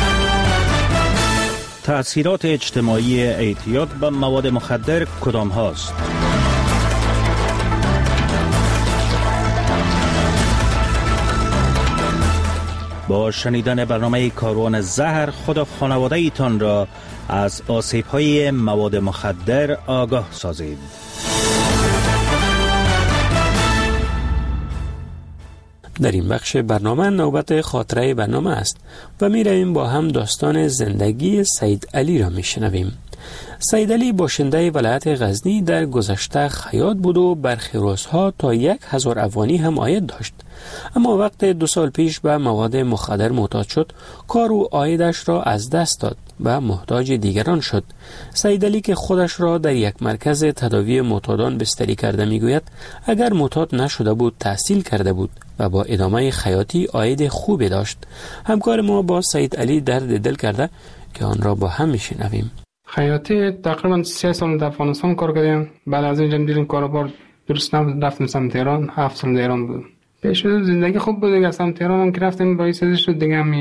تأثیرات اجتماعی اعتیاد به مواد مخدر کدام هاست؟ با شنیدن برنامه کاروان زهر خود و خانواده ایتان را از آسیب‌های مواد مخدر آگاه سازید. در این بخش برنامه نوبت خاطره برنامه است و می رویم با هم داستان زندگی سید علی را می شنویم. سید علی باشنده ولایت غزنی در گذشته خیاط بود و برخی روزها تا یک هزار افغانی هم عاید داشت، اما وقت دو سال پیش به مواد مخدر معتاد شد کار و عایدش را از دست داد و محتاج دیگران شد. سید علی که خودش را در یک مرکز تداوی معتادان بستری کرده میگوید اگر معتاد نشده بود تحصیل کرده بود و با ادامه خیاطی عاید خوبی داشت. همکار ما با سید علی درد دل کرده که آن را با هم میشنویم. خیاطی تقریبا سه سال در افغانستان کار کردیم. بعد از اینجا دیدیم کاروبار درست نبود، رفتیم سمت تهران. هفت سال در ایران بودم. پیش زندگی خوب بود دیگه. سمت تهران هم که رفتیم باعث شد دیگه می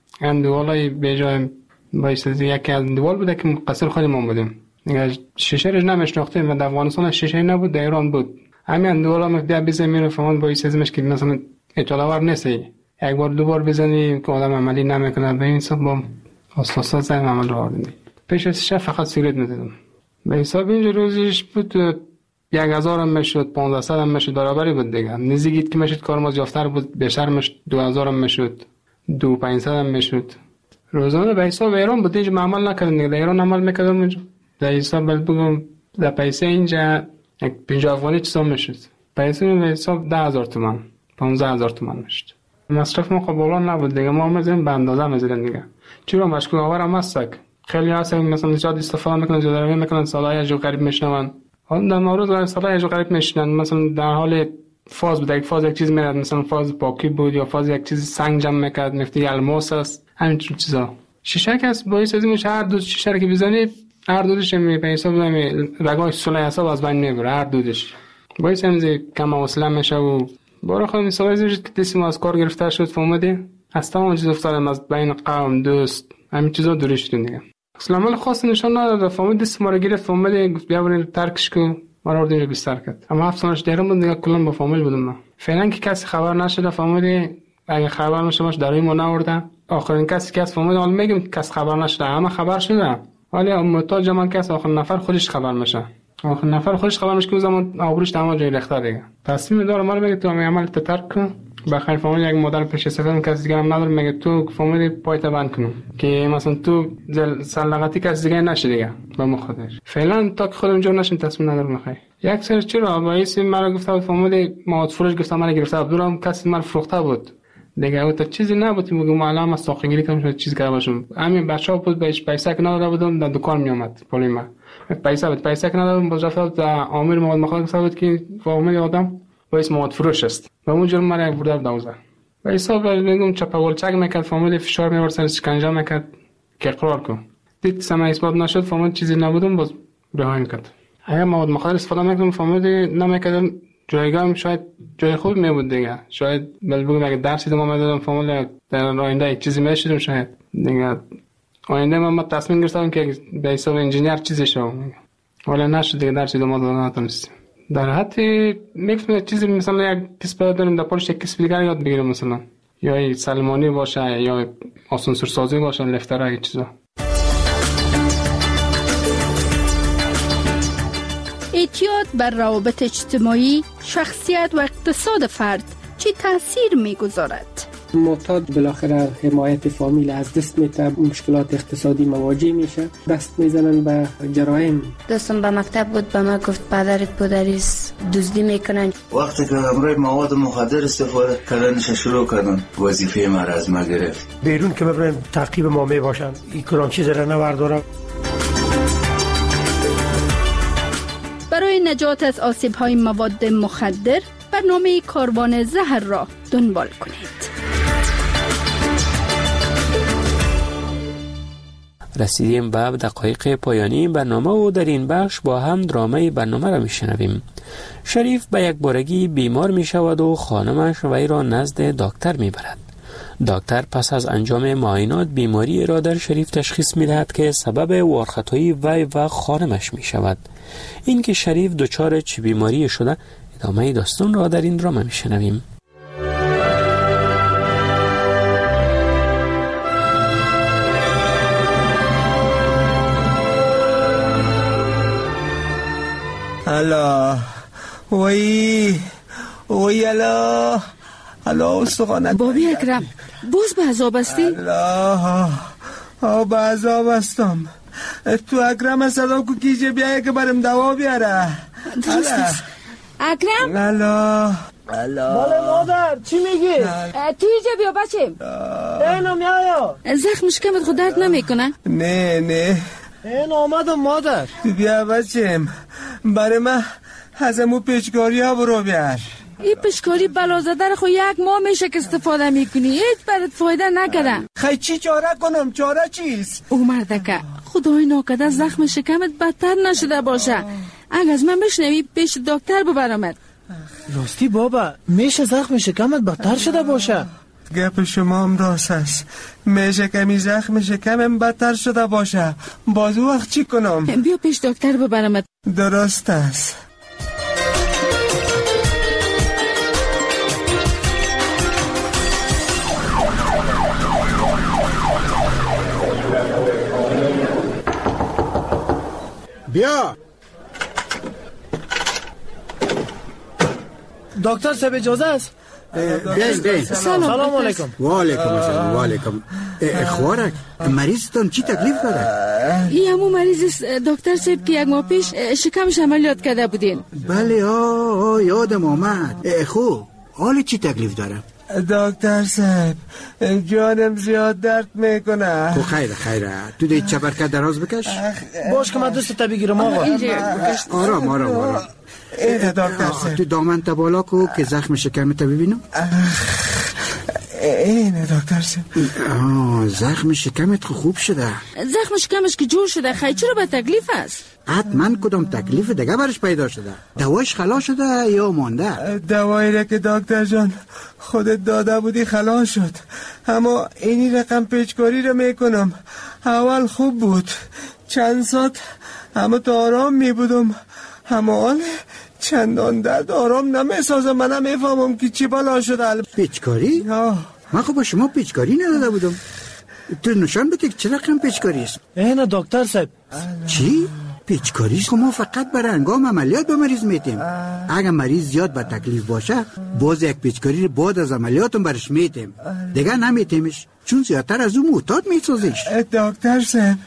اندوالای به جای باعث یکی از اندوال بوده که مقصر خود ما بودیم. دیگه شیشه رو نمیشناختیم و در افغانستان شیشه نبود، در ایران بود. همین اندوالا مفید بزنیم رو فهمون باعث ازمش که مثلا اطلاعور نیستی، یک بار دو بار بزنی که آدم عملی نمیکنه. به این حساب با اساسات زن عمل رو آوردیم. پیش از شب فقط سیگرت می‌زدم. به حساب اینجا روزش بود یک هزار هم میشد، پانزده هم میشد، برابری بود دیگه. نزدیک که میشد کارمز یافتر بود، بیشتر میشد، دو هزار هم میشد، دو پنجصد هم میشد. روزانه به حساب ایران بود، اینجا عمل نکردم دیگه. در ایران عمل میکردم اینجا. در حساب بل بگم در پیسه اینجا یک پنجاه افغانی چیزا میشد. پیسه به حساب ده هزار تومان، پانزده هزار تومان میشد. مصرف ما قبولان نبود دیگه. ما میزنیم به اندازه میزنیم دیگه. چرا مشکل آور هم هستک. خیلی هستن مثلا زیاد استفاده میکنن، زیاد روی میکنن، صدای جو غریب میشنون. حالا در مورد صدای جو غریب میشنن، مثلا در حال فاز بود، یک فاز یک چیز میاد، مثلا فاز پاکی بود یا فاز یک چیز سنگ جمع میکرد، نفتی الماس است، همین چیزا. شیشه که است باعث از این میشه هر دو شیشه رو که بزنی هر دودش می به حساب می رگای سوله حساب از بین میبره، هر دودش باعث همین کم حوصله میشه و برای خود مثلا از که دستی ما از کار گرفته شد فهمیدی از تمام چیز افتادم، از بین قوم دوست همین چیزا دوری شدیم دیگه. اصلا عمل خاص نشان نداد، فهمید دست ما رو گرفت، فهمید گفت بیا بریم ترکش کو، ما رو آوردیم بستر کرد. اما هفت سالش دیرم بود دیگه، کلا با فامیل بودم من. فعلا که کسی خبر نشده، فهمید اگه خبر نشه باش درای ما نورده. آخرین کسی که از فهمید حال میگم کس خبر نشده، اما خبر شده. ولی محتاج من کس آخر نفر خودش خبر میشه. آخر نفر خودش خبر میشه که زمان آبروش تمام جای ریخته دیگه. تصمیم داره ما رو میگه تو همین عمل ترک کن. بخیر فامیل یک مادر پیش سفرم کسی دیگه هم نداره، میگه تو فامیل پایت بند کنم که مثلا تو سلغتی کسی دیگه نشه دیگه با ما خودش. فعلا تا که خودم جور نشم تصمیم ندارم میخوای. یک سر چرا باعث مرا گفته بود فامیل مواد فروش گفته من گرفته بود، دورم کسی من فروخته بود دیگه. او تا چیزی نبود میگم معلم از ساختگیری کنم شد چیز کرده باشم. همین بچه‌ها بود بهش پیسه که نداده بودم در دکان می اومد پولی ما پیسه بود، پیسه که ندادم باز رفت در عامل مواد مخالف گفته بود که فامیل آدم باعث مواد فروش است و اون جرم مرا برده دوزه. و حساب میگم چپاول چک میکرد، فامیل فشار میورد سر شکنجه میکرد که اقرار کن. دید سما اثبات نشد، فامیل چیزی نبودم باز رها کرد. اگه مواد مخدر استفاده میکردم فامیل نمیکردم، جایگاهم شاید جای خوب میبود دیگه. شاید بل بگم اگه درسی دادم میدادم فامیل در آینده یک چیزی میشدم شاید دیگه. آینده من تصمیم گرفتم که به حساب انجینیر چیزی شوم، ولی نشد دیگه. درسی دادم نتونستم. در حد میگم چیزی مثلا یک کسب داریم در پولش یک کسب دیگر یاد بگیرم، مثلا یا سلمانی باشه یا آسانسور سازی باشه، لفتر اگه چیزا. اعتیاد بر روابط اجتماعی، شخصیت و اقتصاد فرد چه تاثیر میگذارد؟ معتاد بالاخره حمایت فامیل از دست میده، مشکلات اقتصادی مواجه میشه، دست میزنن به جرایم. دوستم به مکتب بود، به ما گفت پدرت پدریس دزدی میکنن. وقتی که امروی مواد مخدر استفاده کردنش شروع کردن، وظیفه ما را از ما گرفت. بیرون که ببرن تعقیب ما میباشن، این کدام چیز را نوردارم. برای نجات از آسیب‌های مواد مخدر برنامه کاروان زهر را دنبال کنید. رسیدیم به دقایق پایانی برنامه و در این بخش با هم درامه برنامه را میشنویم. شریف به یک بارگی بیمار می شود و خانمش وی را نزد دکتر می برد. دکتر پس از انجام معاینات بیماری را در شریف تشخیص می دهد که سبب وارخطایی وی و خانمش می شود. این که شریف دچار چه بیماری شده، ادامه داستان را در این درامه می شنویم. الله وای وای الله الله استخوانت بابی اکرم باز به عذاب هستی؟ الله آه به عذاب هستم. تو اکرم صدا کو کیجه بیایه که برم دوا بیاره. درست است اکرم. الله الله بله مادر چی میگی؟ تو ایجا بیا بچیم. اینو میایا زخمش کمت خود درد نمی کنه؟ نه نه این آمدم مادر. بیا بچیم برای من از امو پیچکاری ها برو بیار. این پیچکاری بلازده رو خو یک ماه میشه که استفاده میکنی، هیچ برات فایده نکرده. خیلی چی چاره کنم؟ چاره چیست؟ او مردکه خدای ناکده زخم شکمت بدتر نشده باشه. اگه از من بشنوی پیش دکتر ببرمت. راستی بابا میشه زخم شکمت بدتر شده باشه؟ گپ شما هم راست است. میشه کمی زخم شکمم بدتر شده باشه. باز وقت چی کنم؟ بیا پیش دکتر ببرمت. درست است. بیا دکتر صاحب اجازه است؟ بیاین بیاین. سلام علیکم. و علیکم السلام. و علیکم. خوارک مریضتان چی تکلیف داره؟ این همون مریض است دکتر صاحب که یک ماه پیش شکمش عملیات کرده بودین. بله آه, آه یادم آمد. خوب حال چی تکلیف داره؟ دکتر صاحب جانم زیاد درد میکنه. خب خیره خیره تو دیگه چپرکت دراز بکش. باش که من دست تا بگیرم آقا. آرام آرام آرام. اینه دکتر صاحب. تو دامن تا بالا کو که زخم شکمت ببینم. اینه دکتر صاحب. آه زخم شکمت خوب شده. زخم شکمش که جور شده خیلی چرا به تکلیف است؟ حتما کدام تکلیف دیگه برش پیدا شده؟ دوایش خلاص شده یا مانده؟ دوایی را که دکتر جان خودت داده بودی خلاص شد، اما اینی رقم پیچکاری را میکنم. اول خوب بود چند ساعت اما تو آرام میبودم، اما حال چندان درد آرام نمیسازم. من نمیفهمم که چی بلا شده. پیچکاری؟ من خب با شما پیچکاری نداده بودم. تو نشان بده که چه رقم پیچکاری است؟ اینه دکتر صاحب. چی؟ پیچکاری است؟ ما فقط برای انجام عملیات به مریض میتیم. اگر مریض زیاد به تکلیف باشه باز یک پیچکاری بعد از عملیاتم برش میتیم، دیگه نمیتیمش چون زیادتر از اون معتاد میسازیش. دکتر صاحب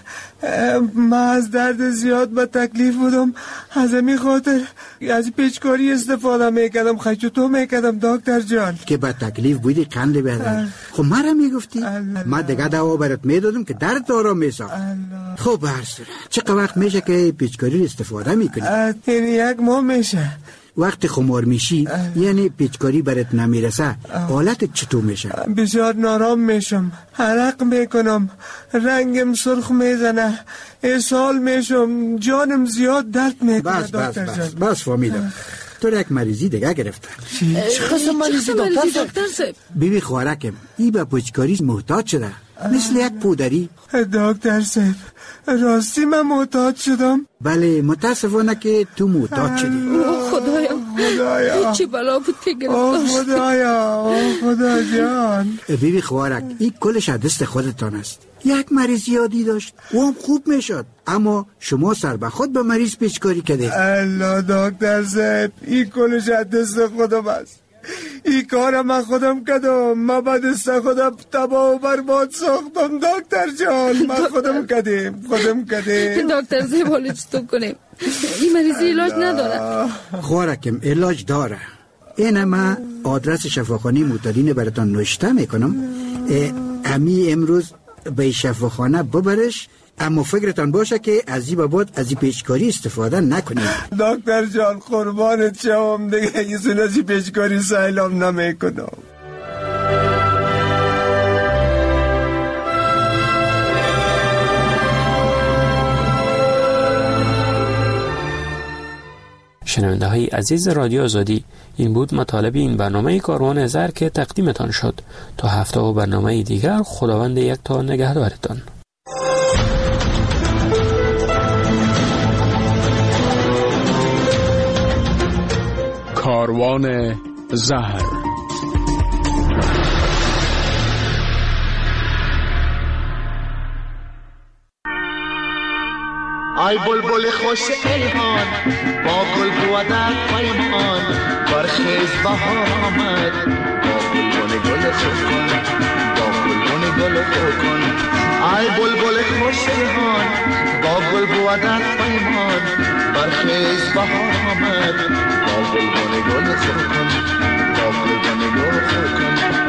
من از درد زیاد به تکلیف بودم، از همین خاطر از پیچکاری استفاده میکردم. خیچوتو میکردم دکتر جان. که به تکلیف بودی قند بهدر. خب مرا میگفتی من دیگه دوا برات میدادم که درد آرام میسا. خب هر صورت چقدر وقت میشه که پیچکاری استفاده میکنی؟ این یک ماه میشه. وقتی خمار میشی یعنی پیچکاری برات نمیرسه حالت چطور میشه؟ بسیار نارام میشم، عرق میکنم، رنگم سرخ میزنه، اسهال میشم، جانم زیاد درد میکنه. بس بس بس بس فهمیدم تو یک مریضی دیگه گرفته. چه قسم مریضی دکتر صاحب؟ بیبی خوارکم ای به پیچکاری محتاج شده مثل یک پودری. دکتر صاحب راستی من محتاج شدم؟ بله متاسفانه که تو محتاج شدی. خدایا خدایا چی بلا بود که گرفت. خدایا خدا جان. بیبی خوارک این کلش دست خودتان است. یک مریض یادی داشت و هم خوب میشد، اما شما سر به خود به مریض پیچکاری کردید. الله دکتر صاحب این کلش دست خودم است. این کار من خودم کردم. من به دست خودم تباه و برباد ساختم دکتر جان. من خودم کردم خودم کردم. دکتر صاحب حالا چطور کنیم؟ این مریضی علاج نداره؟ خوارکم علاج داره. این ما آدرس شفاخانه معتادین براتان نوشته میکنم. امی امروز به شفاخانه ببرش، اما فکرتان باشه که از این بعد از این پیچکاری استفاده نکنید. دکتر جان قربانت شوم دیگه ایزون از این پیچکاری سهلم نمیکنم. شنونده های عزیز رادیو آزادی، این بود مطالب این برنامه کاروان زر که تقدیمتان شد. تا هفته و برنامه دیگر خداوند یک تا نگهدارتان. کاروان زهر. ای بلبل خوش الهان با گل بودت پیمان، برخیز بهار آمد با گلبن گل خود کن، با گلبن گل خود کن. ای بلبل خوش الهان با گل بودت پیمان، برخیز بهار آمد با گلبن گل خود کن، با گلبن گل خود کن.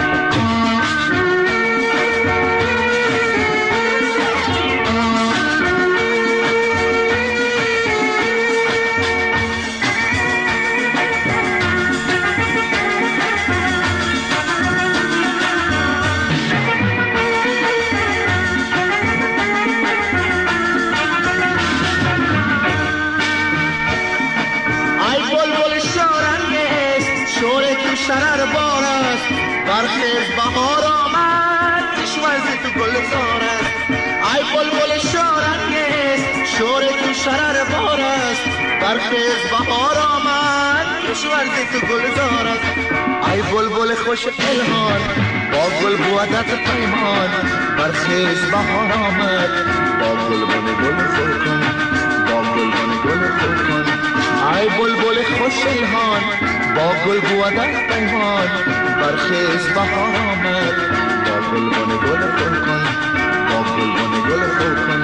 تو شرر بار است، برخیز بهار آمد کشورزی تو گلزار است. ای بلبل شارنگیز شور تو شرر بار است، برخیز بهار آمد کشورزی تو گلزار است. ای بلبل خوش الهان با گل بودت پیمان، برخیز بهار آمد با گلبن گل خور کن، با گلبن گل خور کن. ای بلبل خوش الهان با گل بودت پیمان، برخیز بهار آمد با گلبن گل خور کن، با گلبن گل خور کن.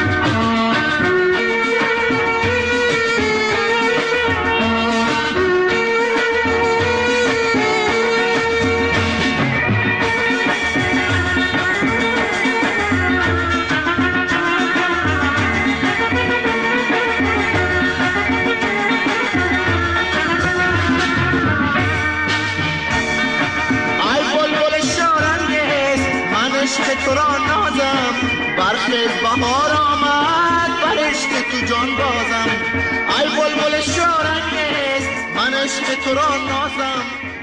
تو را نازم برخیز بهار آمد، بر عشق تو جان بازم. ای بلبل شارنگیز من عشق تو را نازم.